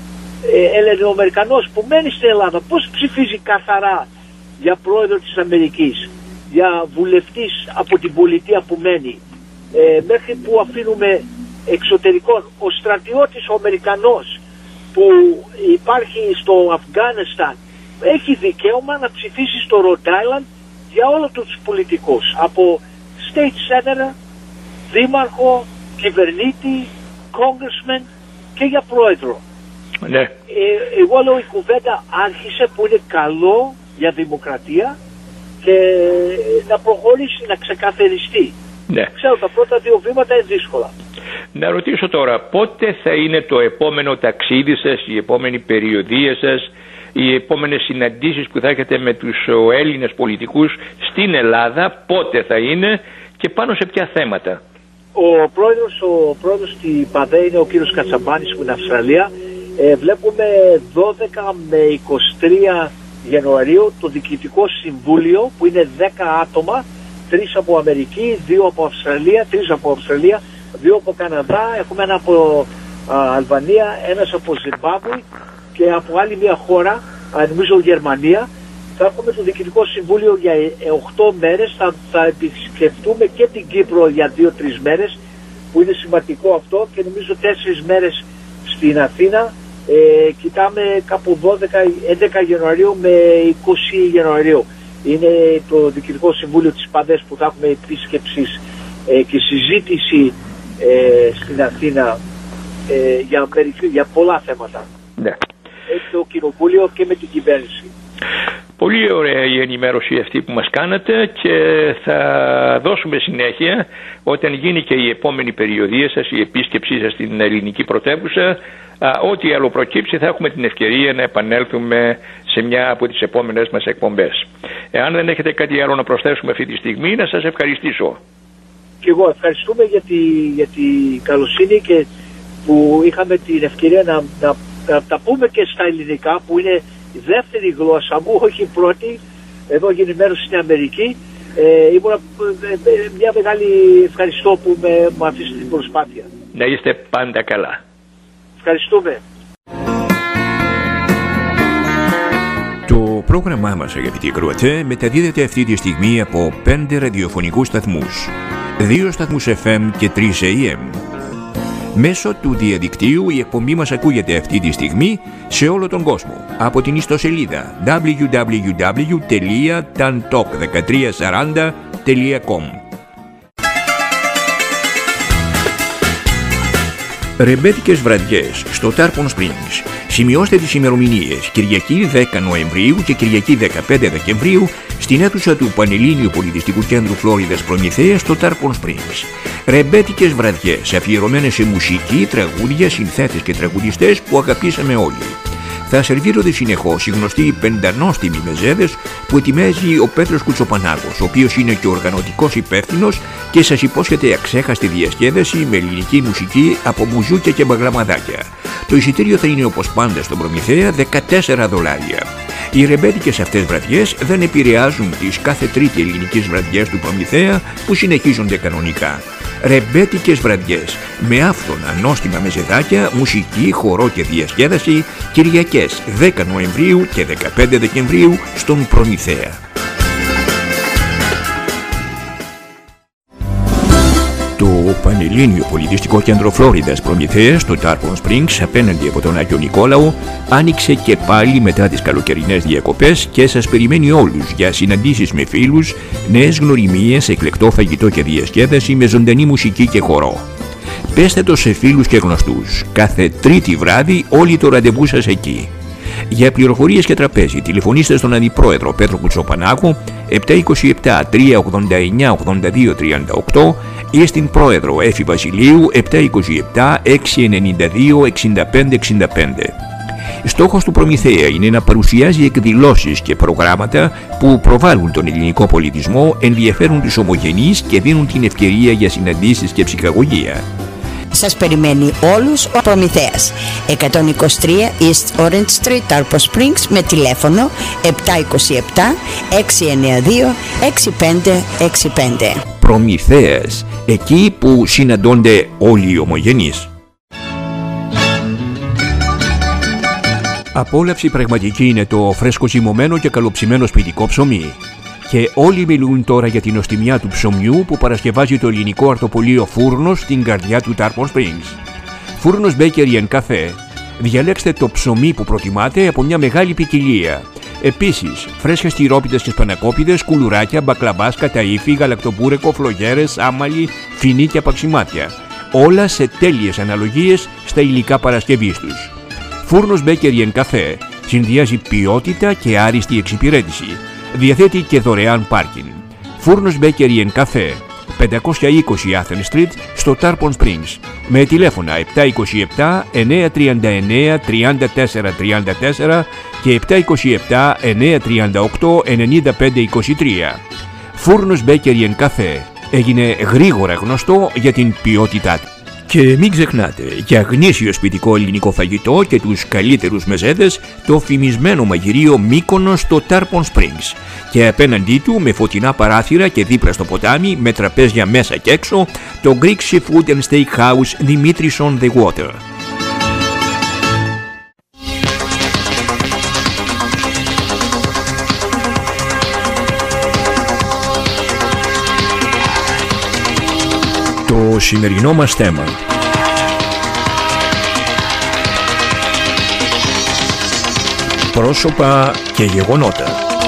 ε, Ελληνοαμερικανός που μένει στην Ελλάδα. Πώς ψηφίζει καθαρά για πρόεδρο της Αμερικής, για βουλευτής από την πολιτεία που μένει, ε, μέχρι που αφήνουμε εξωτερικών. Ο στρατιώτης ο Αμερικανός που υπάρχει στο Αφγάνισταν έχει δικαίωμα να ψηφίσει στο Rhode Island για όλους τους πολιτικούς, από state senator, δήμαρχο, κυβερνήτη, congressman και για πρόεδρο. Ναι. Ε, εγώ λέω η κουβέντα άρχισε, που είναι καλό για δημοκρατία, και να προχωρήσει, να ξεκαθαριστεί. Ναι. Ξέρω, τα πρώτα δύο βήματα είναι δύσκολα. Να ρωτήσω τώρα, πότε θα είναι το επόμενο ταξίδι σας, η επόμενη περιοδία σας οι επόμενες συναντήσεις που θα έχετε με τους Έλληνες πολιτικούς στην Ελλάδα, πότε θα είναι και πάνω σε ποια θέματα? Ο πρόεδρος, ο πρόεδρος στη ΠΑΔΕ είναι ο κύριος Κατσαμπάνης που είναι Αυστραλία. Ε, βλέπουμε δώδεκα με είκοσι τρία Ιανουαρίου το Διοικητικό Συμβούλιο που είναι δέκα άτομα, τρεις από Αμερική, δύο από Αυστραλία, τρεις από Αυστραλία, δύο από Καναδά, έχουμε ένα από α, Αλβανία, ένας από Ζιμπάμπουε και από άλλη μια χώρα, α, νομίζω Γερμανία. Θα έχουμε το Διοικητικό Συμβούλιο για οκτώ μέρες, θα, θα επισκεφτούμε και την Κύπρο για δύο τρεις μέρες, που είναι σημαντικό αυτό, και νομίζω τέσσερις μέρες στην Αθήνα. Ε, κοιτάμε κάπου δώδεκα, έντεκα Ιανουαρίου με είκοσι Ιανουαρίου. Είναι το Διοικητικό Συμβούλιο της ΠΑΔΕΣ που θα έχουμε επίσκεψη ε, και συζήτηση ε, στην Αθήνα ε, για, για πολλά θέματα. Ναι. Έχει το Κοινοβούλιο και με την κυβέρνηση. Πολύ ωραία η ενημέρωση αυτή που μας κάνατε και θα δώσουμε συνέχεια όταν γίνει και η επόμενη περιοδία σας, η επίσκεψή σας στην ελληνική πρωτεύουσα. Ό,τι άλλο προκύψει θα έχουμε την ευκαιρία να επανέλθουμε σε μια από τις επόμενες μας εκπομπές. Εάν δεν έχετε κάτι άλλο να προσθέσουμε αυτή τη στιγμή, να σας ευχαριστήσω. Και εγώ ευχαριστούμε για τη, για τη καλοσύνη και που είχαμε την ευκαιρία να, να, να τα πούμε και στα ελληνικά, που είναι η δεύτερη γλώσσα μου, όχι η πρώτη. Εδώ γίνει μέρος στην Αμερική. Ε, ήμουν ε, μια μεγάλη ευχαριστώ που με, με αφήσετε την προσπάθεια. Να είστε πάντα καλά. Ευχαριστούμε. Το πρόγραμμά μας, αγαπητοί ακροατές, μεταδίδεται αυτή τη στιγμή από πέντε ραδιοφωνικούς σταθμούς, δύο σταθμούς εφ εμ και τρεις έι εμ. Μέσω του διαδικτύου η εκπομπή μας ακούγεται αυτή τη στιγμή σε όλο τον κόσμο από την ιστοσελίδα double-u double-u double-u τελεία tantalk δεκατρία σαράντα τελεία com. Ρεμπέτικες βραδιές στο Tarpon Springs. Σημειώστε τις ημερομηνίες Κυριακή δέκα Νοεμβρίου και Κυριακή δεκαπέντε Δεκεμβρίου στην αίθουσα του Πανελλήνιου Πολιτιστικού Κέντρου Φλόριδας Προμηθέας στο Tarpon Springs. Ρεμπέτικες βραδιές αφιερωμένες σε μουσική, τραγούδια, συνθέτες και τραγουδιστές που αγαπήσαμε όλοι. Θα σερβίρονται συνεχώς οι γνωστοί πεντανόστιμοι μεζέδες που ετοιμάζει ο Πέτρος Κουτσοπανάγος, ο οποίος είναι και οργανωτικός υπεύθυνος και σας υπόσχεται αξέχαστη διασκέδαση με ελληνική μουσική από μπουζούκια και μπαγλαμαδάκια. Το εισιτήριο θα είναι όπως πάντα στον Προμηθέα δεκατέσσερα δολάρια. Οι ρεμπέτικες αυτές βραδιές δεν επηρεάζουν τις κάθε τρίτη ελληνικές βραδιές του Προμηθέα που συνεχίζονται κανονικά. Ρεμπέτικες βραδιές με άφθονα νόστιμα μεζεδάκια, μουσική, χορό και διασκέδαση Κυριακές δέκα Νοεμβρίου και δεκαπέντε Δεκεμβρίου στον Προμηθέα. Το Πανελλήνιο Πολιτιστικό Κέντρο Φλόριδας Προμηθέας στο Tarpon Springs απέναντι από τον Άγιο Νικόλαο άνοιξε και πάλι μετά τις καλοκαιρινές διακοπές και σας περιμένει όλους για συναντήσεις με φίλους, νέες γνωριμίες, εκλεκτό φαγητό και διασκέδαση με ζωντανή μουσική και χορό. Πέστε το σε φίλους και γνωστούς. Κάθε τρίτη βράδυ όλοι το ραντεβού σας εκεί. Για πληροφορίες και τραπέζι τηλεφωνήστε στον Αντιπρόεδρο Πέτρο Κουτσοπανάκου επτά είκοσι επτά τρία ογδόντα εννιά ογδόντα δύο τριάντα οκτώ ή στην Πρόεδρο Έφη Βασιλείου επτά είκοσι επτά έξι ενενήντα δύο εξήντα πέντε εξήντα πέντε. Στόχος του Προμηθέα είναι να παρουσιάζει εκδηλώσεις και προγράμματα που προβάλλουν τον ελληνικό πολιτισμό, ενδιαφέρουν τους ομογενείς και δίνουν την ευκαιρία για συναντήσεις και ψυχαγωγία. Σας περιμένει όλους ο Προμηθέας. εκατόν είκοσι τρία East Orange Street, Tarpon Springs, με τηλέφωνο επτά είκοσι επτά έξι εννιά δύο έξι πέντε έξι πέντε. Προμηθέας, εκεί που συναντώνται όλοι οι ομογενείς. Απόλαυση πραγματική είναι το φρέσκο ζυμωμένο και καλοψημένο σπιτικό ψωμί. Και όλοι μιλούν τώρα για την νοστιμιά του ψωμιού που παρασκευάζει το ελληνικό αρτοπολείο Φούρνος στην καρδιά του Tarpon Springs. Φούρνος Bakery and Cafe. Διαλέξτε το ψωμί που προτιμάτε από μια μεγάλη ποικιλία. Επίσης, φρέσκες τυρόπιτες και σπανακόπιτες, κουλουράκια, μπακλαμπάς, καταΐφι, γαλακτοπούρεκο, φλογέρες, άμαλι, φινί και απαξιμάτια. Όλα σε τέλειες αναλογίες στα υλικά παρασκευής τους. Φούρνος Bakery and Cafe συνδυάζει ποιότητα και άριστη εξυπηρέτηση. Διαθέτει και δωρεάν πάρκινγκ. Φούρνος Bakery and Cafe, πεντακόσια είκοσι Athens Street στο Tarpon Springs, με τηλέφωνα επτά είκοσι επτά εννιά τριάντα εννιά τριάντα τέσσερα τριάντα τέσσερα και επτά είκοσι επτά εννιακόσια τριάντα οκτώ ενενήντα πέντε είκοσι τρία. Φούρνος Bakery and Cafe έγινε γρήγορα γνωστό για την ποιότητά του. Και μην ξεχνάτε, για γνήσιο σπιτικό ελληνικό φαγητό και τους καλύτερους μεζέδες, το φημισμένο μαγειρίο Μύκονος στο Tarpon Springs. Και απέναντί του, με φωτεινά παράθυρα και δίπλα στο ποτάμι, με τραπέζια μέσα και έξω, το Greek Seafood and Steakhouse Dimitris on the Water. Το σημερινό μας θέμα. Πρόσωπα και γεγονότα.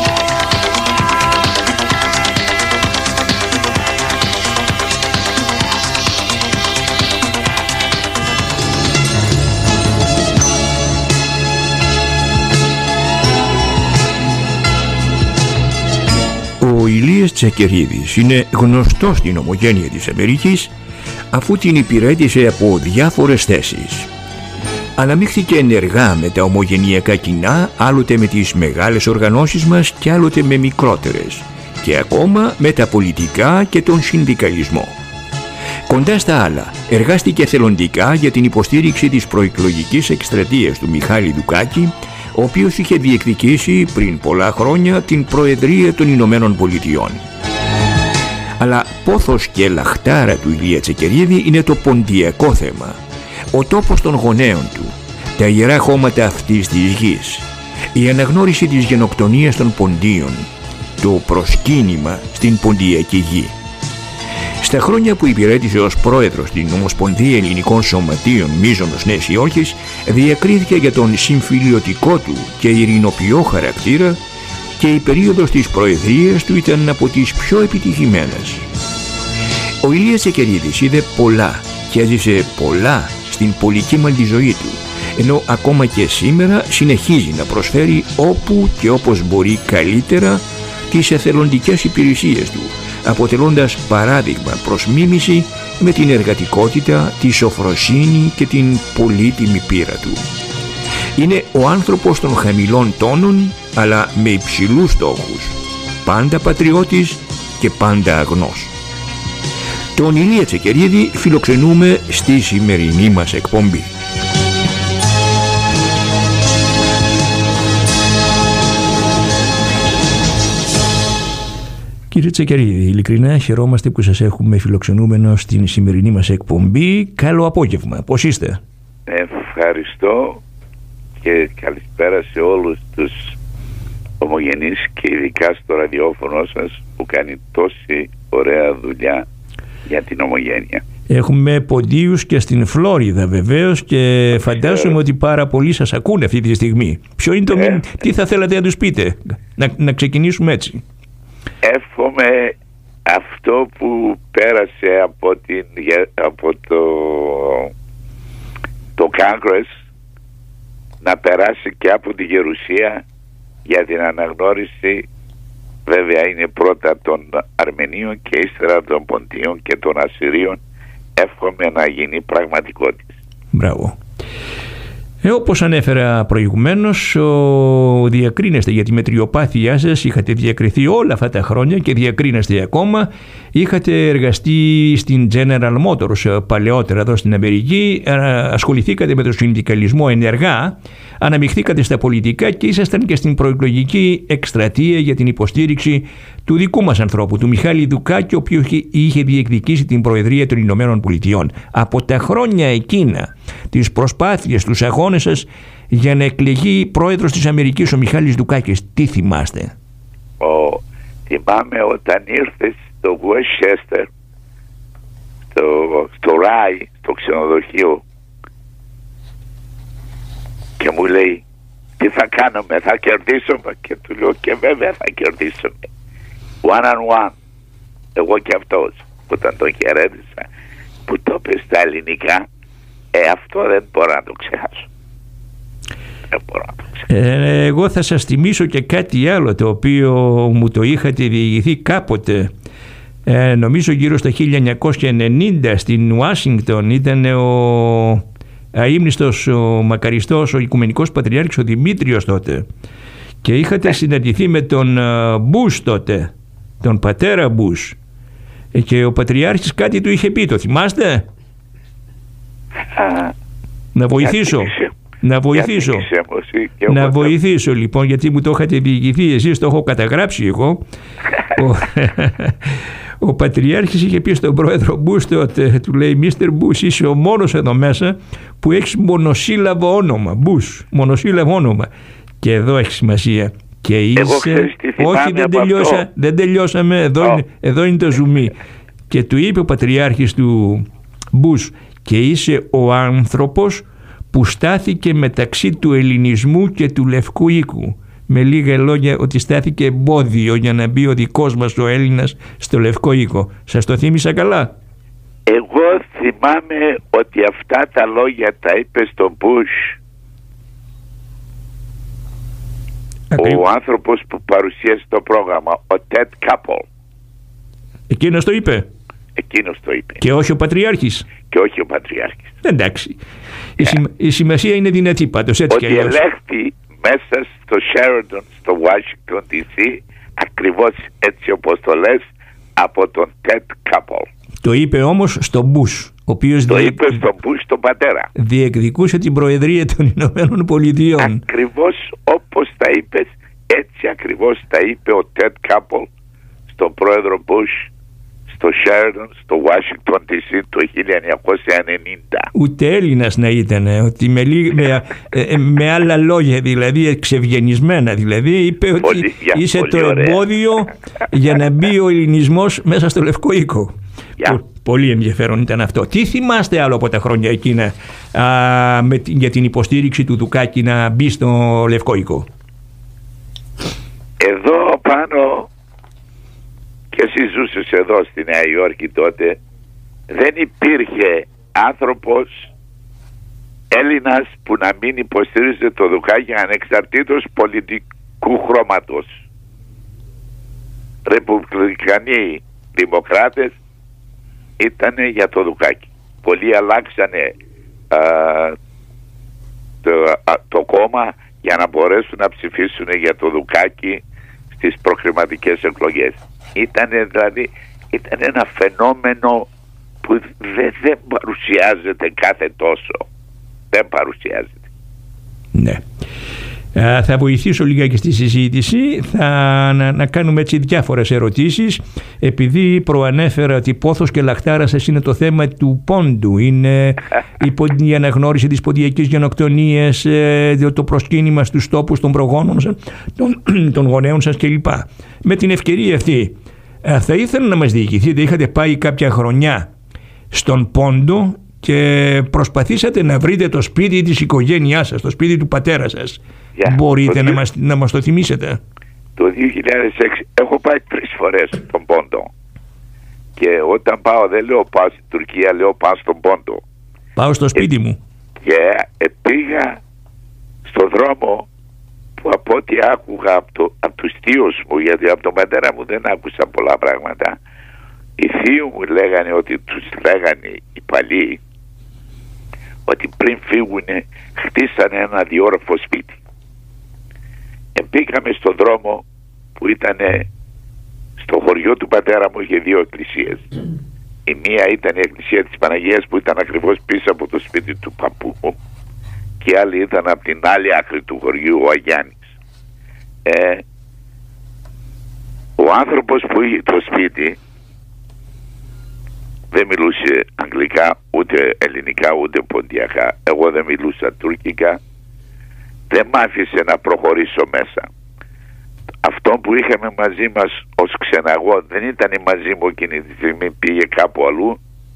Ο Ηλίας Τσακερίδης είναι γνωστός στην ομογένεια της Αμερικής, αφού την υπηρέτησε από διάφορες θέσεις. Αναμίχθηκε ενεργά με τα ομογενειακά κοινά, άλλοτε με τις μεγάλες οργανώσεις μας και άλλοτε με μικρότερες, και ακόμα με τα πολιτικά και τον συνδικαλισμό. Κοντά στα άλλα, εργάστηκε θελοντικά για την υποστήριξη της προεκλογικής εκστρατείας του Μιχάλη Δουκάκη, ο οποίος είχε διεκδικήσει πριν πολλά χρόνια την Προεδρία των Ηνωμένων Πολιτειών. Αλλά πόθος και λαχτάρα του Ηλία Τσακερίδη είναι το ποντιακό θέμα, ο τόπος των γονέων του, τα ιερά χώματα αυτής της γης, η αναγνώριση της γενοκτονίας των ποντίων, το προσκύνημα στην ποντιακή γη. Στα χρόνια που υπηρέτησε ως πρόεδρος στην Ομοσπονδία Ελληνικών Σωματείων Μίζωνος Νέας Υόρκης, διακρίθηκε για τον συμφιλιωτικό του και ειρηνοποιό χαρακτήρα, και η περίοδος της προεδρίας του ήταν από τις πιο επιτυχημένες. Ο Ηλίας Τσακερίδης είδε πολλά και έζησε πολλά στην πολυκύμαντη ζωή του, ενώ ακόμα και σήμερα συνεχίζει να προσφέρει όπου και όπως μπορεί καλύτερα τις εθελοντικές υπηρεσίες του, αποτελώντας παράδειγμα προς μίμηση με την εργατικότητα, τη σοφροσύνη και την πολύτιμη πείρα του. Είναι ο άνθρωπος των χαμηλών τόνων, αλλά με υψηλούς στόχους, πάντα πατριώτης και πάντα αγνός. Τον Ηλία Τσακερίδη φιλοξενούμε στη σημερινή μας εκπομπή. Κύριε Τσακερίδη, ειλικρινά χαιρόμαστε που σας έχουμε φιλοξενούμενο στην σημερινή μας εκπομπή. Καλό απόγευμα. Πώς είστε? Ευχαριστώ και καλησπέρα σε όλους τους ομογενείς και ειδικά στο ραδιόφωνο σας που κάνει τόση ωραία δουλειά για την ομογένεια. Έχουμε ποντίους και στην Φλόριδα βεβαίως, και φαντάζομαι ότι πάρα πολλοί σας ακούνε αυτή τη στιγμή. Ποιο είναι το ε, τι θα θέλατε να τους πείτε? Να, να ξεκινήσουμε έτσι. Εύχομαι αυτό που πέρασε από, την, από το, το Congress να περάσει και από τη Γερουσία για την αναγνώριση, βέβαια είναι πρώτα των Αρμενίων και ύστερα των Ποντίων και των Ασσυρίων. Εύχομαι να γίνει πραγματικότητα. Μπράβο. Ε, όπως ανέφερα προηγουμένως, ο, διακρίνεστε για τη μετριοπάθειά σας, είχατε διακριθεί όλα αυτά τα χρόνια και διακρίνεστε ακόμα. Είχατε εργαστεί στην General Motors παλαιότερα εδώ στην Αμερική, ασχοληθήκατε με τον συνδικαλισμό ενεργά, αναμειχθήκατε στα πολιτικά και ήσασταν και στην προεκλογική εκστρατεία για την υποστήριξη του δικού μας ανθρώπου, του Μιχάλη Δουκάκη, ο οποίος είχε διεκδικήσει την Προεδρία των Ηνωμένων Πολιτειών. Από τα χρόνια εκείνα, τις προσπάθειες, τους αγώνες σας για να εκλεγεί πρόεδρος της Αμερικής ο Μιχάλης Δουκάκης, τι θυμάστε? Ο, θυμάμαι όταν ήρθε στο Westchester, στο, στο Ράι, στο ξενοδοχείο, και μου λέει τι θα κάνουμε, θα κερδίσουμε? Και του λέω και βέβαια θα κερδίσουμε. One on one. Εγώ και αυτός που όταν τον χαιρέτησα, που το είπε στα ελληνικά, ε, αυτό δεν μπορώ να το ξεχάσω. Δεν μπορώ να το ξεχάσω. Ε, εγώ θα σας θυμίσω και κάτι άλλο το οποίο μου το είχατε διηγηθεί κάποτε. Ε, νομίζω γύρω στα χίλια εννιακόσια ενενήντα στην Ουάσιγκτον ήταν ο αείμνηστος ο μακαριστός, ο Οικουμενικός Πατριάρχης, ο Δημήτριος τότε, και είχατε ναι. συναντηθεί με τον Μπούς τότε, τον πατέρα Μπούς, και ο Πατριάρχης κάτι του είχε πει, το θυμάστε? Α, να βοηθήσω. Να βοηθήσω. Να βοηθήσω λοιπόν, γιατί μου το είχατε διηγηθεί εσείς, το έχω καταγράψει εγώ. ο, ο Πατριάρχης είχε πει στον πρόεδρο Μπούς τότε, του λέει, Μίστερ Μπούς, είσαι ο μόνος εδώ μέσα που έχεις μονοσύλλαβο όνομα. Μπούς, μονοσύλλαβο όνομα. Και εδώ έχει σημασία. Και είσαι... Όχι, δεν, τελειώσα, δεν τελειώσαμε, εδώ, oh. είναι, εδώ είναι το ζουμί. Και του είπε ο Πατριάρχης του Μπούς, και είσαι ο άνθρωπος που στάθηκε μεταξύ του ελληνισμού και του Λευκού Οίκου. Με λίγα λόγια, ότι στάθηκε εμπόδιο για να μπει ο δικός μας ο Έλληνας στο Λευκό Οίκο. Σας το θύμισα καλά? Εγώ θυμάμαι ότι αυτά τα λόγια τα είπε στον Μπούς Ακρι... ο άνθρωπος που παρουσίασε το πρόγραμμα, ο Τεντ Κάπολ. Εκείνος το είπε? Εκείνος το είπε. Και όχι ο Πατριάρχης? Και όχι ο Πατριάρχης. Εντάξει. Yeah. Η, σημα... η σημασία είναι δυνατή πάντως, έτσι ότι και αλλιώς. ελέγχθη μέσα στο Sheraton, στο Washington ντι σι, ακριβώς έτσι όπως το λες, από τον Τεντ Κάπολ. Το είπε όμως στον Μπούς, ο οποίος το διε... είπε στον Μπούς τον πατέρα. Διεκδικούσε την Προεδρία των Ηνωμένων Πολιτειών. Ακριβώς όπως τα είπες, έτσι ακριβώς τα είπε ο Τεντ Κάπολ στον πρόεδρο Μπούς στο Sheraton, στο Washington ντι σι το χίλια εννιακόσια ενενήντα. Ούτε Έλληνας να ήταν, ότι με, με, ε, με άλλα λόγια, δηλαδή εξευγενισμένα, δηλαδή είπε ότι πολύ, είσαι πολύ το ωραία. Εμπόδιο για να μπει ο ελληνισμός μέσα στο Λευκό Οίκο. Πο, πολύ ενδιαφέρον ήταν αυτό. Τι θυμάστε άλλο από τα χρόνια εκείνα α, με, για την υποστήριξη του Δουκάκη να μπει στο Λευκό Οίκο? Εδώ πάνω, και εσύ ζούσες εδώ στη Νέα Υόρκη τότε, δεν υπήρχε άνθρωπος Έλληνας που να μην υποστήριζε το Δουκάκη ανεξαρτήτως πολιτικού χρώματος. Ρεπουμπλικανοί δημοκράτες ήτανε για το Δουκάκη. Πολλοί αλλάξανε α, το, α, το κόμμα για να μπορέσουν να ψηφίσουν για το Δουκάκη στις προχρηματικές εκλογές. Ήτανε δηλαδή ήταν ένα φαινόμενο που δεν, δεν παρουσιάζεται κάθε τόσο. Δεν παρουσιάζεται. Ναι. Α, θα βοηθήσω λίγα και στη συζήτηση. Θα να, να κάνουμε έτσι διάφορες ερωτήσεις. Επειδή προανέφερα ότι Πόθος και Λαχτάρας είναι το θέμα του πόντου, είναι η, η αναγνώριση της ποντιακής γενοκτονίας, το προσκύνημα στους τόπους των προγόνων σας, των, των γονέων σας κλπ. Με την ευκαιρία αυτή θα ήθελα να μας διηγηθείτε, είχατε πάει κάποια χρονιά στον Πόντο και προσπαθήσατε να βρείτε το σπίτι της οικογένειάς σας, το σπίτι του πατέρα σας. Yeah, Μπορείτε το να, μας, να μας το θυμίσετε? Το δύο χιλιάδες έξι έχω πάει τρεις φορές στον Πόντο. Και όταν πάω δεν λέω πάω στην Τουρκία, λέω πάω στον Πόντο. Πάω στο σπίτι ε, μου. Και ε, πήγα στον δρόμο που από ό,τι άκουγα από, το, από τους θείους μου, γιατί από τον πατέρα μου δεν άκουσα πολλά πράγματα, οι θείοι μου λέγανε ότι τους λέγανε οι παλιοί ότι πριν φύγουνε χτίσανε ένα διόροφο σπίτι. Μπήκαμε στον δρόμο που ήταν στο χωριό του πατέρα μου, είχε δύο εκκλησίες. Η μία ήταν η εκκλησία της Παναγίας που ήταν ακριβώς πίσω από το σπίτι του παππού μου και η άλλη ήταν από την άλλη άκρη του χωριού, ο Αγιάννης. Ε, ο άνθρωπος που είχε το σπίτι δεν μιλούσε αγγλικά, ούτε ελληνικά, ούτε ποντιακά. Εγώ δεν μιλούσα τουρκικά. Δεν μ' άφησε να προχωρήσω μέσα. Αυτό που είχαμε μαζί μας ως ξεναγό δεν ήταν μαζί μου εκείνη τη στιγμή, πήγε κάπου αλλού.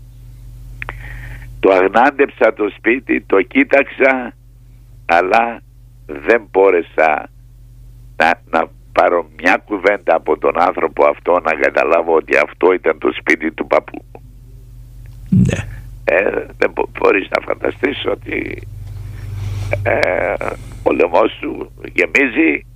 Το αγνάντεψα το σπίτι, το κοίταξα, αλλά δεν μπόρεσα να, να πάρω μια κουβέντα από τον άνθρωπο αυτό, να καταλάβω ότι αυτό ήταν το σπίτι του παππού μου. Ναι. Ε, δεν μπο, μπορείς να φανταστείς ότι ε, ο λαιμός του γεμίζει.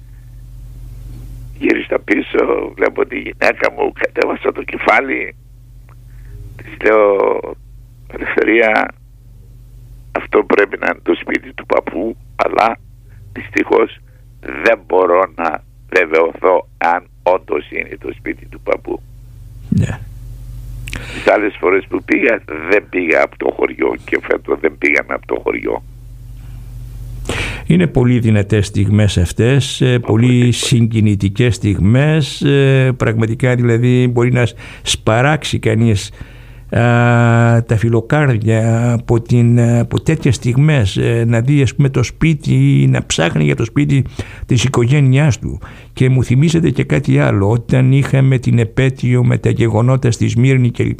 Γύρισα πίσω, βλέπω τη γυναίκα μου, κατέβασα το κεφάλι, της λέω, Ελευθερία, αυτό πρέπει να είναι το σπίτι του παππού, αλλά δυστυχώς δεν μπορώ να βεβαιωθώ αν όντως είναι το σπίτι του παππού. Ναι. Τις άλλες φορές που πήγα δεν πήγα από το χωριό και φέτος δεν πήγαμε από το χωριό. Είναι πολύ δυνατές στιγμές αυτές, πολύ συγκινητικές στιγμές, πραγματικά δηλαδή μπορεί να σπαράξει κανείς α, τα φιλοκάρδια από, την, από τέτοιες στιγμές, να δει ας πούμε το σπίτι, να ψάχνει για το σπίτι της οικογένειάς του. Και μου θυμίζεται και κάτι άλλο, όταν είχαμε την επέτειο με τα γεγονότα στη Σμύρνη κλπ,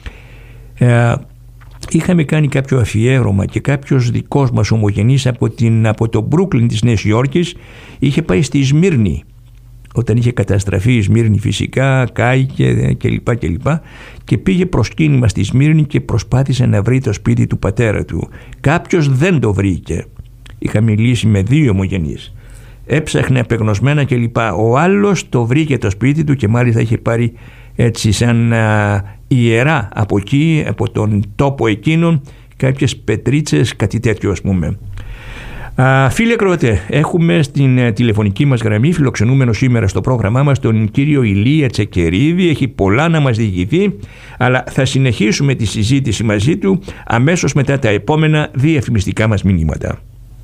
είχαμε κάνει κάποιο αφιέρωμα και κάποιος δικός μας ομογενής από, την, από το Μπρούκλιν της Νέας Υόρκης είχε πάει στη Σμύρνη όταν είχε καταστραφεί η Σμύρνη, φυσικά κάηκε κλπ. Και, και πήγε προσκύνημα στη Σμύρνη και προσπάθησε να βρει το σπίτι του πατέρα του. Κάποιος δεν το βρήκε. Είχα μιλήσει με δύο ομογενείς, έψαχνε απεγνωσμένα κλπ. Ο άλλος το βρήκε το σπίτι του και μάλιστα είχε πάρει έτσι σαν α, ιερά από εκεί, από τον τόπο εκείνον, κάποιες πετρίτσες, κάτι τέτοιο ας πούμε. Α, φίλε ακροατέ, έχουμε στην α, τηλεφωνική μας γραμμή φιλοξενούμενο σήμερα στο πρόγραμμά μας τον κύριο Ηλία Τσεκερίδη. Έχει πολλά να μας διηγηθεί, αλλά θα συνεχίσουμε τη συζήτηση μαζί του αμέσως μετά τα επόμενα διαφημιστικά μας μηνύματα.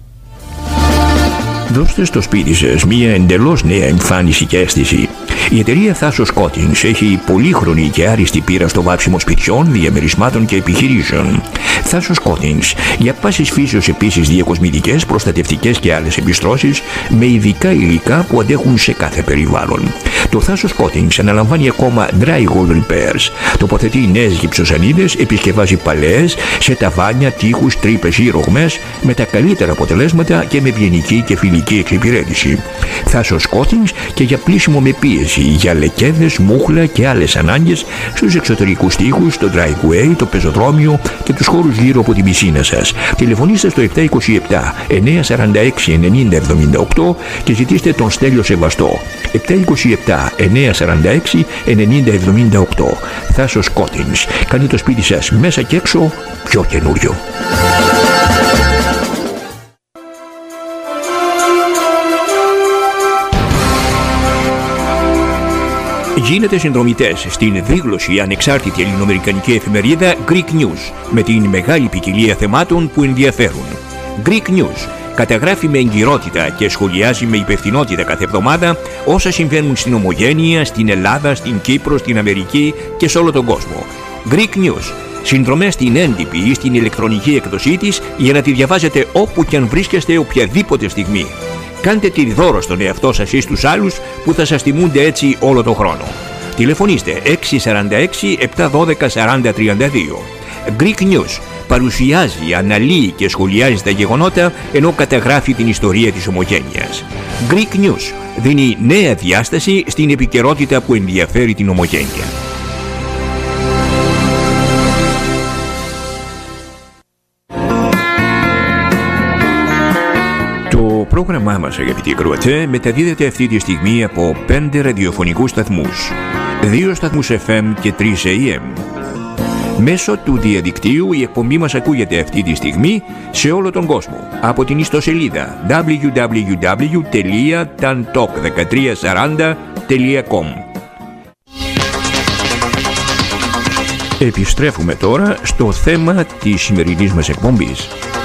Δώστε στο σπίτι σας μια εντελώς νέα εμφάνιση και αίσθηση. Η εταιρεία Thassos Coatings έχει πολύχρονη και άριστη πείρα στο βάψιμο σπιτιών, διαμερισμάτων και επιχειρήσεων. Thassos Coatings, για πάσης φύσεως επίσης διακοσμητικές, προστατευτικές και άλλες επιστρώσεις, με ειδικά υλικά που αντέχουν σε κάθε περιβάλλον. Το Thassos Coatings αναλαμβάνει ακόμα drywall repairs, τοποθετεί νέες γυψοσανίδες, επισκευάζει παλαιές σε ταβάνια, τοίχους, τρύπες ή ρογμές με τα καλύτερα αποτελέσματα και με ευγενική και φιλική εξυπηρέτηση. Thassos Coatings και για πλύσιμο με πίεση, για λεκέδες, μούχλα και άλλες ανάγκες στους εξωτερικούς τοίχους, το driveway, το πεζοδρόμιο και τους χώρους γύρω από την πισίνα σας. Τηλεφωνήστε στο επτά είκοσι επτά εννιακόσια σαράντα έξι ενενήντα εβδομήντα οκτώ και ζητήστε τον Στέλιο Σεβαστό. επτά είκοσι επτά εννιακόσια σαράντα έξι ενενήντα εβδομήντα οκτώ. Thassos Coatings. Κάνει το σπίτι σας μέσα και έξω πιο καινούριο. Γίνετε συνδρομητές στην δίγλωση ανεξάρτητη ελληνοαμερικανική εφημερίδα Greek News με την μεγάλη ποικιλία θεμάτων που ενδιαφέρουν. Greek News καταγράφει με εγκυρότητα και σχολιάζει με υπευθυνότητα κάθε εβδομάδα όσα συμβαίνουν στην Ομογένεια, στην Ελλάδα, στην Κύπρο, στην Αμερική και σε όλο τον κόσμο. Greek News. Συνδρομές στην έντυπη ή στην ηλεκτρονική εκδοσή της για να τη διαβάζετε όπου και αν βρίσκεστε οποιαδήποτε στιγμή. Κάντε τη δώρο στον εαυτό σας ή στους άλλους που θα σας τιμούνται έτσι όλο τον χρόνο. Τηλεφωνήστε έξι σαράντα έξι επτακόσια δώδεκα σαράντα τριάντα δύο. Greek News παρουσιάζει, αναλύει και σχολιάζει τα γεγονότα ενώ καταγράφει την ιστορία της Ομογένειας. Greek News δίνει νέα διάσταση στην επικαιρότητα που ενδιαφέρει την Ομογένεια. Το πρόγραμμά μας, αγαπητοί ακροατέ, μεταδίδεται αυτή τη στιγμή από πέντε ραδιοφωνικούς σταθμούς, δύο σταθμούς εφ εμ και τρεις έι εμ. Μέσω του διαδικτύου η εκπομπή μας ακούγεται αυτή τη στιγμή σε όλο τον κόσμο από την ιστοσελίδα double-u double-u double-u τελεία tantalk δεκατρία σαράντα τελεία com. Επιστρέφουμε τώρα στο θέμα της σημερινής μας εκπομπής.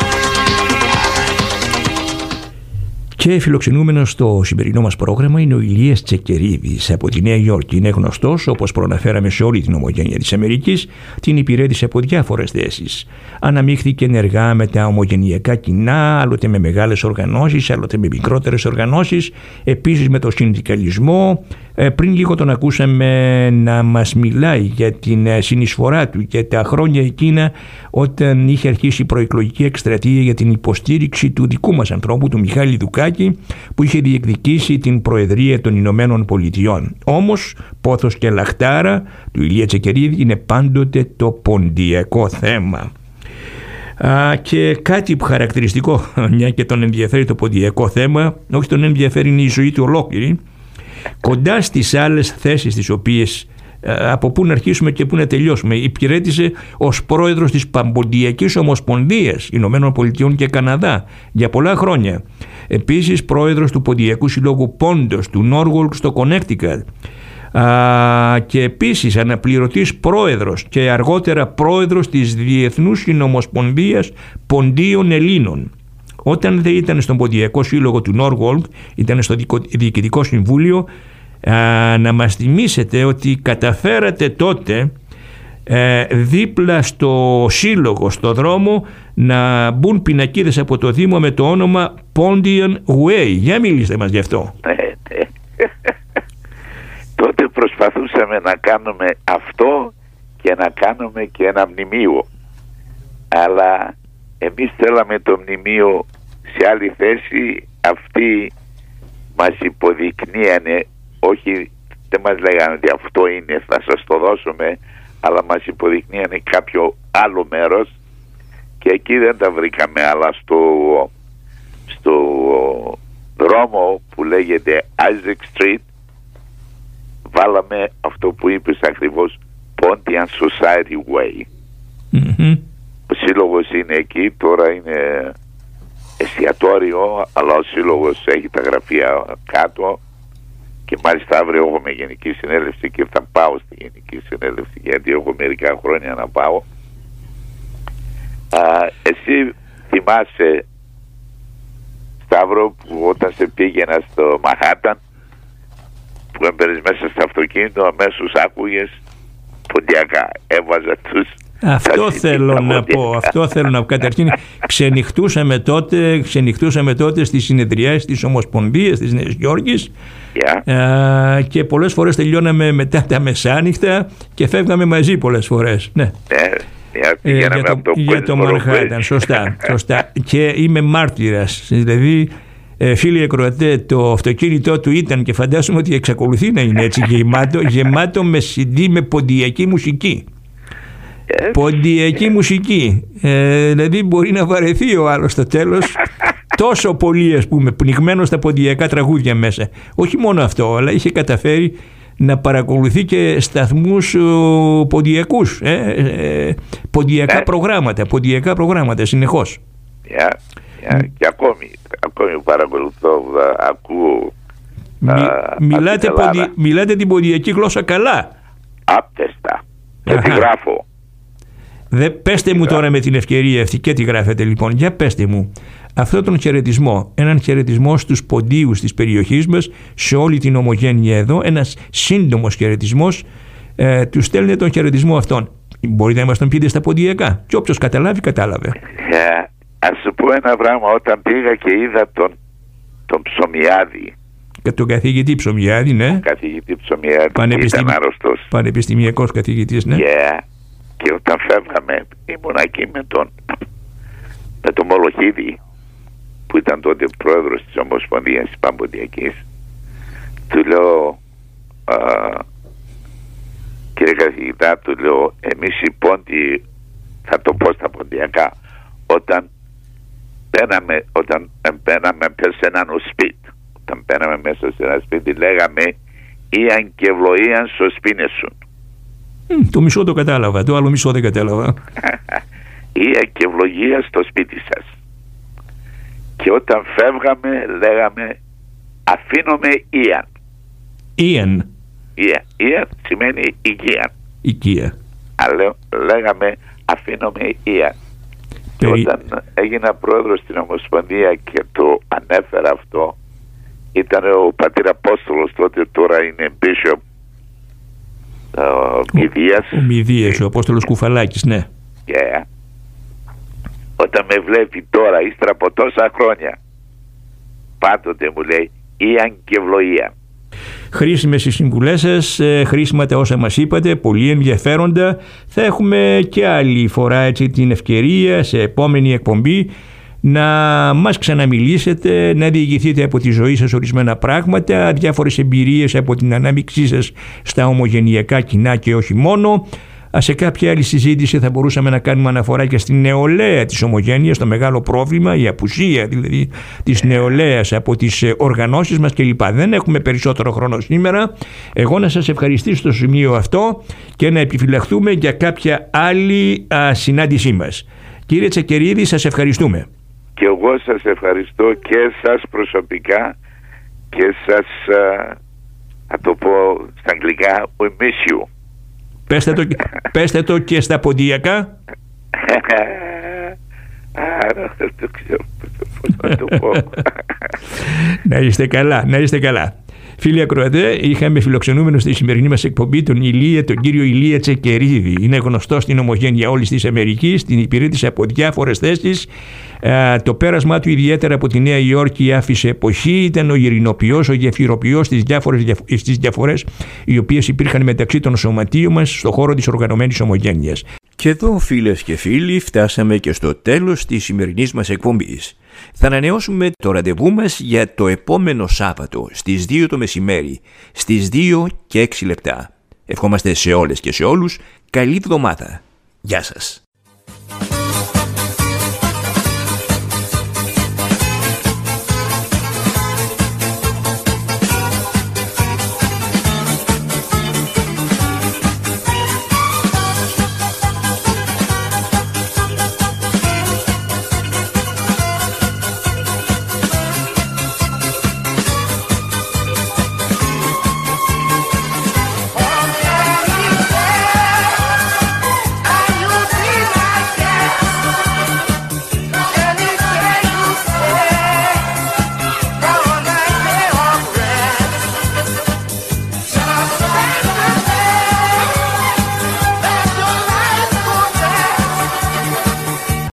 Και φιλοξενούμενος στο σημερινό μας πρόγραμμα είναι ο Ηλίας Τσεκερίδης από τη Νέα Υόρκη. Είναι γνωστός, όπως προαναφέραμε, σε όλη την Ομογένεια της Αμερικής, την υπηρέτησε από διάφορες θέσεις. Αναμίχθηκε ενεργά με τα ομογενειακά κοινά, άλλοτε με μεγάλες οργανώσεις, άλλοτε με μικρότερες οργανώσεις, επίσης με το συνδικαλισμό. Πριν λίγο τον ακούσαμε να μας μιλάει για την συνεισφορά του και τα χρόνια εκείνα όταν είχε αρχίσει η προεκλογική εκστρατεία για την υποστήριξη του δικού μας ανθρώπου, του Μιχάλη Δουκάκη, που είχε διεκδικήσει την Προεδρία των Ηνωμένων Πολιτειών. Όμως, πόθος και λαχτάρα του Ηλία Τσεκερίδη είναι πάντοτε το ποντιακό θέμα. Α, και κάτι που χαρακτηριστικό, μια και τον ενδιαφέρει το ποντιακό θέμα, όχι τον ενδιαφέρει είναι η ζωή του ολόκληρη, κοντά στις άλλες θέσεις τις οποίες από πού να αρχίσουμε και πού να τελειώσουμε. Υπηρέτησε ως πρόεδρος της Παμποντιακής Ομοσπονδίας Ηνωμένων Πολιτειών και Καναδά για πολλά χρόνια. Επίσης πρόεδρος του Ποντιακού Συλλόγου Πόντος του Νόργολκ στο Κονέκτικατ. Α, και επίσης αναπληρωτής πρόεδρος και αργότερα πρόεδρος της Διεθνούς Συνομοσπονδίας Ποντίων Ελλήνων. Όταν δεν ήταν στον Ποντιακό Σύλλογο του Νόργολκ, ήταν στο Διοικητικό Συμβούλιο. Α, να μας θυμίσετε ότι καταφέρατε τότε ε, δίπλα στο σύλλογο, στο δρόμο, να μπουν πινακίδες από το Δήμο με το όνομα Pondian Way. Για μιλήστε μας γι' αυτό. Τότε προσπαθούσαμε να κάνουμε αυτό και να κάνουμε και ένα μνημείο, αλλά εμείς θέλαμε το μνημείο σε άλλη θέση. Αυτοί μας υποδεικνύανε, όχι, δεν μας λέγανε ότι αυτό είναι, θα σας το δώσουμε, αλλά μας υποδεικνύανε κάποιο άλλο μέρος και εκεί δεν τα βρήκαμε, αλλά στο, στο δρόμο που λέγεται Isaac Street βάλαμε αυτό που είπες ακριβώς, Pontian Society Way. Mm-hmm. Ο σύλλογος είναι εκεί, τώρα είναι εστιατόριο, αλλά ο σύλλογος έχει τα γραφεία κάτω και μάλιστα αύριο έχουμε γενική συνέλευση και θα πάω στη γενική συνέλευση γιατί έχω μερικά χρόνια να πάω. Α, εσύ θυμάσαι, Σταύρο, που όταν σε πήγαινα στο Μαχάταν, που έμπαιρες μέσα στο αυτοκίνητο, αμέσως άκουγες ποντιακά, έβαζα τους. Αυτό θέλω να πω, αυτό θέλω να πω. Καταρχήν ξενυχτούσαμε τότε, ξενυχτούσαμε τότε στις συνεδριάσεις της Ομοσπονδίας της Νέας Υόρκης yeah. α, και πολλές φορές τελειώναμε μετά τα μεσάνυχτα και φεύγαμε μαζί πολλές φορές. Ναι. Yeah. Ε, για το, το, για το Μανχάταν, σωστά, σωστά. Και είμαι μάρτυρας, δηλαδή ε, φίλοι ακροατέ, το αυτοκίνητό του ήταν και φαντάζομαι ότι εξακολουθεί να είναι έτσι γεμάτο, γεμάτο με σι ντι με ποντιακή μουσική. Yeah. Ποντιακή μουσική, ε, δηλαδή μπορεί να βαρεθεί ο άλλος στο τέλος, τόσο πολύ, ας πούμε, πνιγμένο στα ποντιακά τραγούδια μέσα. Όχι μόνο αυτό, αλλά είχε καταφέρει να παρακολουθεί και σταθμούς ο, ποντιακούς, ε, ε, ποντιακά yeah. προγράμματα, ποντιακά προγράμματα συνεχώς. Yeah. Yeah. Mm. Και ακόμη, ακόμη παρακολουθώ, ακούω. Μι, α, μιλάτε, ποντι, μιλάτε την ποντιακή γλώσσα καλά. Άπτεστα. Και τη γράφω. Δε, πέστε μου τώρα με την ευκαιρία αυτή και τη γράφετε λοιπόν, για πέστε μου αυτόν τον χαιρετισμό, έναν χαιρετισμό στους ποντίους της περιοχής μας, σε όλη την ομογένεια εδώ, ένας σύντομος χαιρετισμός, ε, του στέλνετε τον χαιρετισμό αυτόν. Μπορείτε να μας τον πείτε στα ποντιακά και όποιος καταλάβει κατάλαβε. Yeah. Ας σου πω ένα πράγμα, όταν πήγα και είδα τον, τον Ψωμιάδη, τον καθηγητή Ψωμιάδη, ναι. Τον καθηγητή Ψωμιάδη, Πανεπιστημι... ήταν αρρωστός. Πανεπιστημιακός καθηγητής, ναι. Yeah. Και όταν φεύγαμε, ήμουν εκεί με τον, με τον Μολοχίδη, που ήταν τότε πρόεδρος της Ομοσπονδίας της Παμποντιακής. Του λέω, α, κύριε καθηγητά, του λέω, εμείς οι πόντιοι, θα το πω στα ποντιακά, όταν μπαίναμε, όταν μπαίναμε μέσα σε έναν σπίτι, όταν μπαίναμε μέσα σε ένα σπίτι, λέγαμε «Ιαν και ευλογίαν στο σπίνες σου». Mm, το μισό το κατάλαβα, το άλλο μισό δεν κατάλαβα. Ιαν και ευλογία στο σπίτι σας. Και όταν φεύγαμε λέγαμε «Αφήνομαι Ιαν». Ιαν. Ιαν. Ιαν σημαίνει οικία. Οικία. Αλλά λέγαμε «Αφήνομαι Ιαν». Και Περί... όταν έγινα πρόεδρος στην Ομοσπονδία και το ανέφερα αυτό, ήταν ο πατήρ Απόστολος, τότε τώρα είναι Bishop ο Μηδίας. Ο Μηδίας, ο Απόστολος Κουφαλάκης, ναι. Yeah. Όταν με βλέπει τώρα, ύστερα από τόσα χρόνια, πάντοτε μου λέει «Ιαν και ευλογία». Χρήσιμες οι συμβουλές σας, χρήσιμα τα όσα μας είπατε, πολύ ενδιαφέροντα. Θα έχουμε και άλλη φορά έτσι την ευκαιρία σε επόμενη εκπομπή να μας ξαναμιλήσετε, να διηγηθείτε από τη ζωή σας ορισμένα πράγματα, διάφορες εμπειρίες από την ανάμειξή σας στα ομογενειακά κοινά και όχι μόνο. Σε κάποια άλλη συζήτηση θα μπορούσαμε να κάνουμε αναφορά και στην νεολαία της Ομογένειας, το μεγάλο πρόβλημα, η απουσία δηλαδή της νεολαίας από τις οργανώσεις μας κλπ. Δεν έχουμε περισσότερο χρόνο σήμερα. Εγώ να σας ευχαριστήσω στο σημείο αυτό και να επιφυλαχθούμε για κάποια άλλη α, συνάντησή μας. Κύριε Τσακερίδη, σας ευχαριστούμε. Και εγώ σας ευχαριστώ και εσάς προσωπικά και σας, θα το πω στα αγγλικά, we miss you. Πέστε το, πέστε το και στα ποντιακά. Δεν το ξέρω πώς να το πω. Να είστε καλά, να είστε καλά. Φίλοι ακροατέ, είχαμε φιλοξενούμενο στη σημερινή μας εκπομπή τον Ηλία, τον κύριο Ηλία Τσεκερίδη. Είναι γνωστό στην Ομογένεια όλης της Αμερικής, την υπηρέτησε από διάφορες θέσεις. Ε, το πέρασμά του ιδιαίτερα από τη Νέα Υόρκη άφησε εποχή. Ήταν ο ειρηνοποιός, ο γεφυροποιός στις, στις διαφορές οι οποίες υπήρχαν μεταξύ των σωματείων μας στον χώρο της οργανωμένης Ομογένειας. Και εδώ, φίλες και φίλοι, φτάσαμε και στο τέλος της σημερινής μας εκπομπής. Θα ανανεώσουμε το ραντεβού μας για το επόμενο Σάββατο στις δύο το μεσημέρι, στις δύο και έξι λεπτά. Ευχόμαστε σε όλες και σε όλους καλή εβδομάδα. Γεια σας.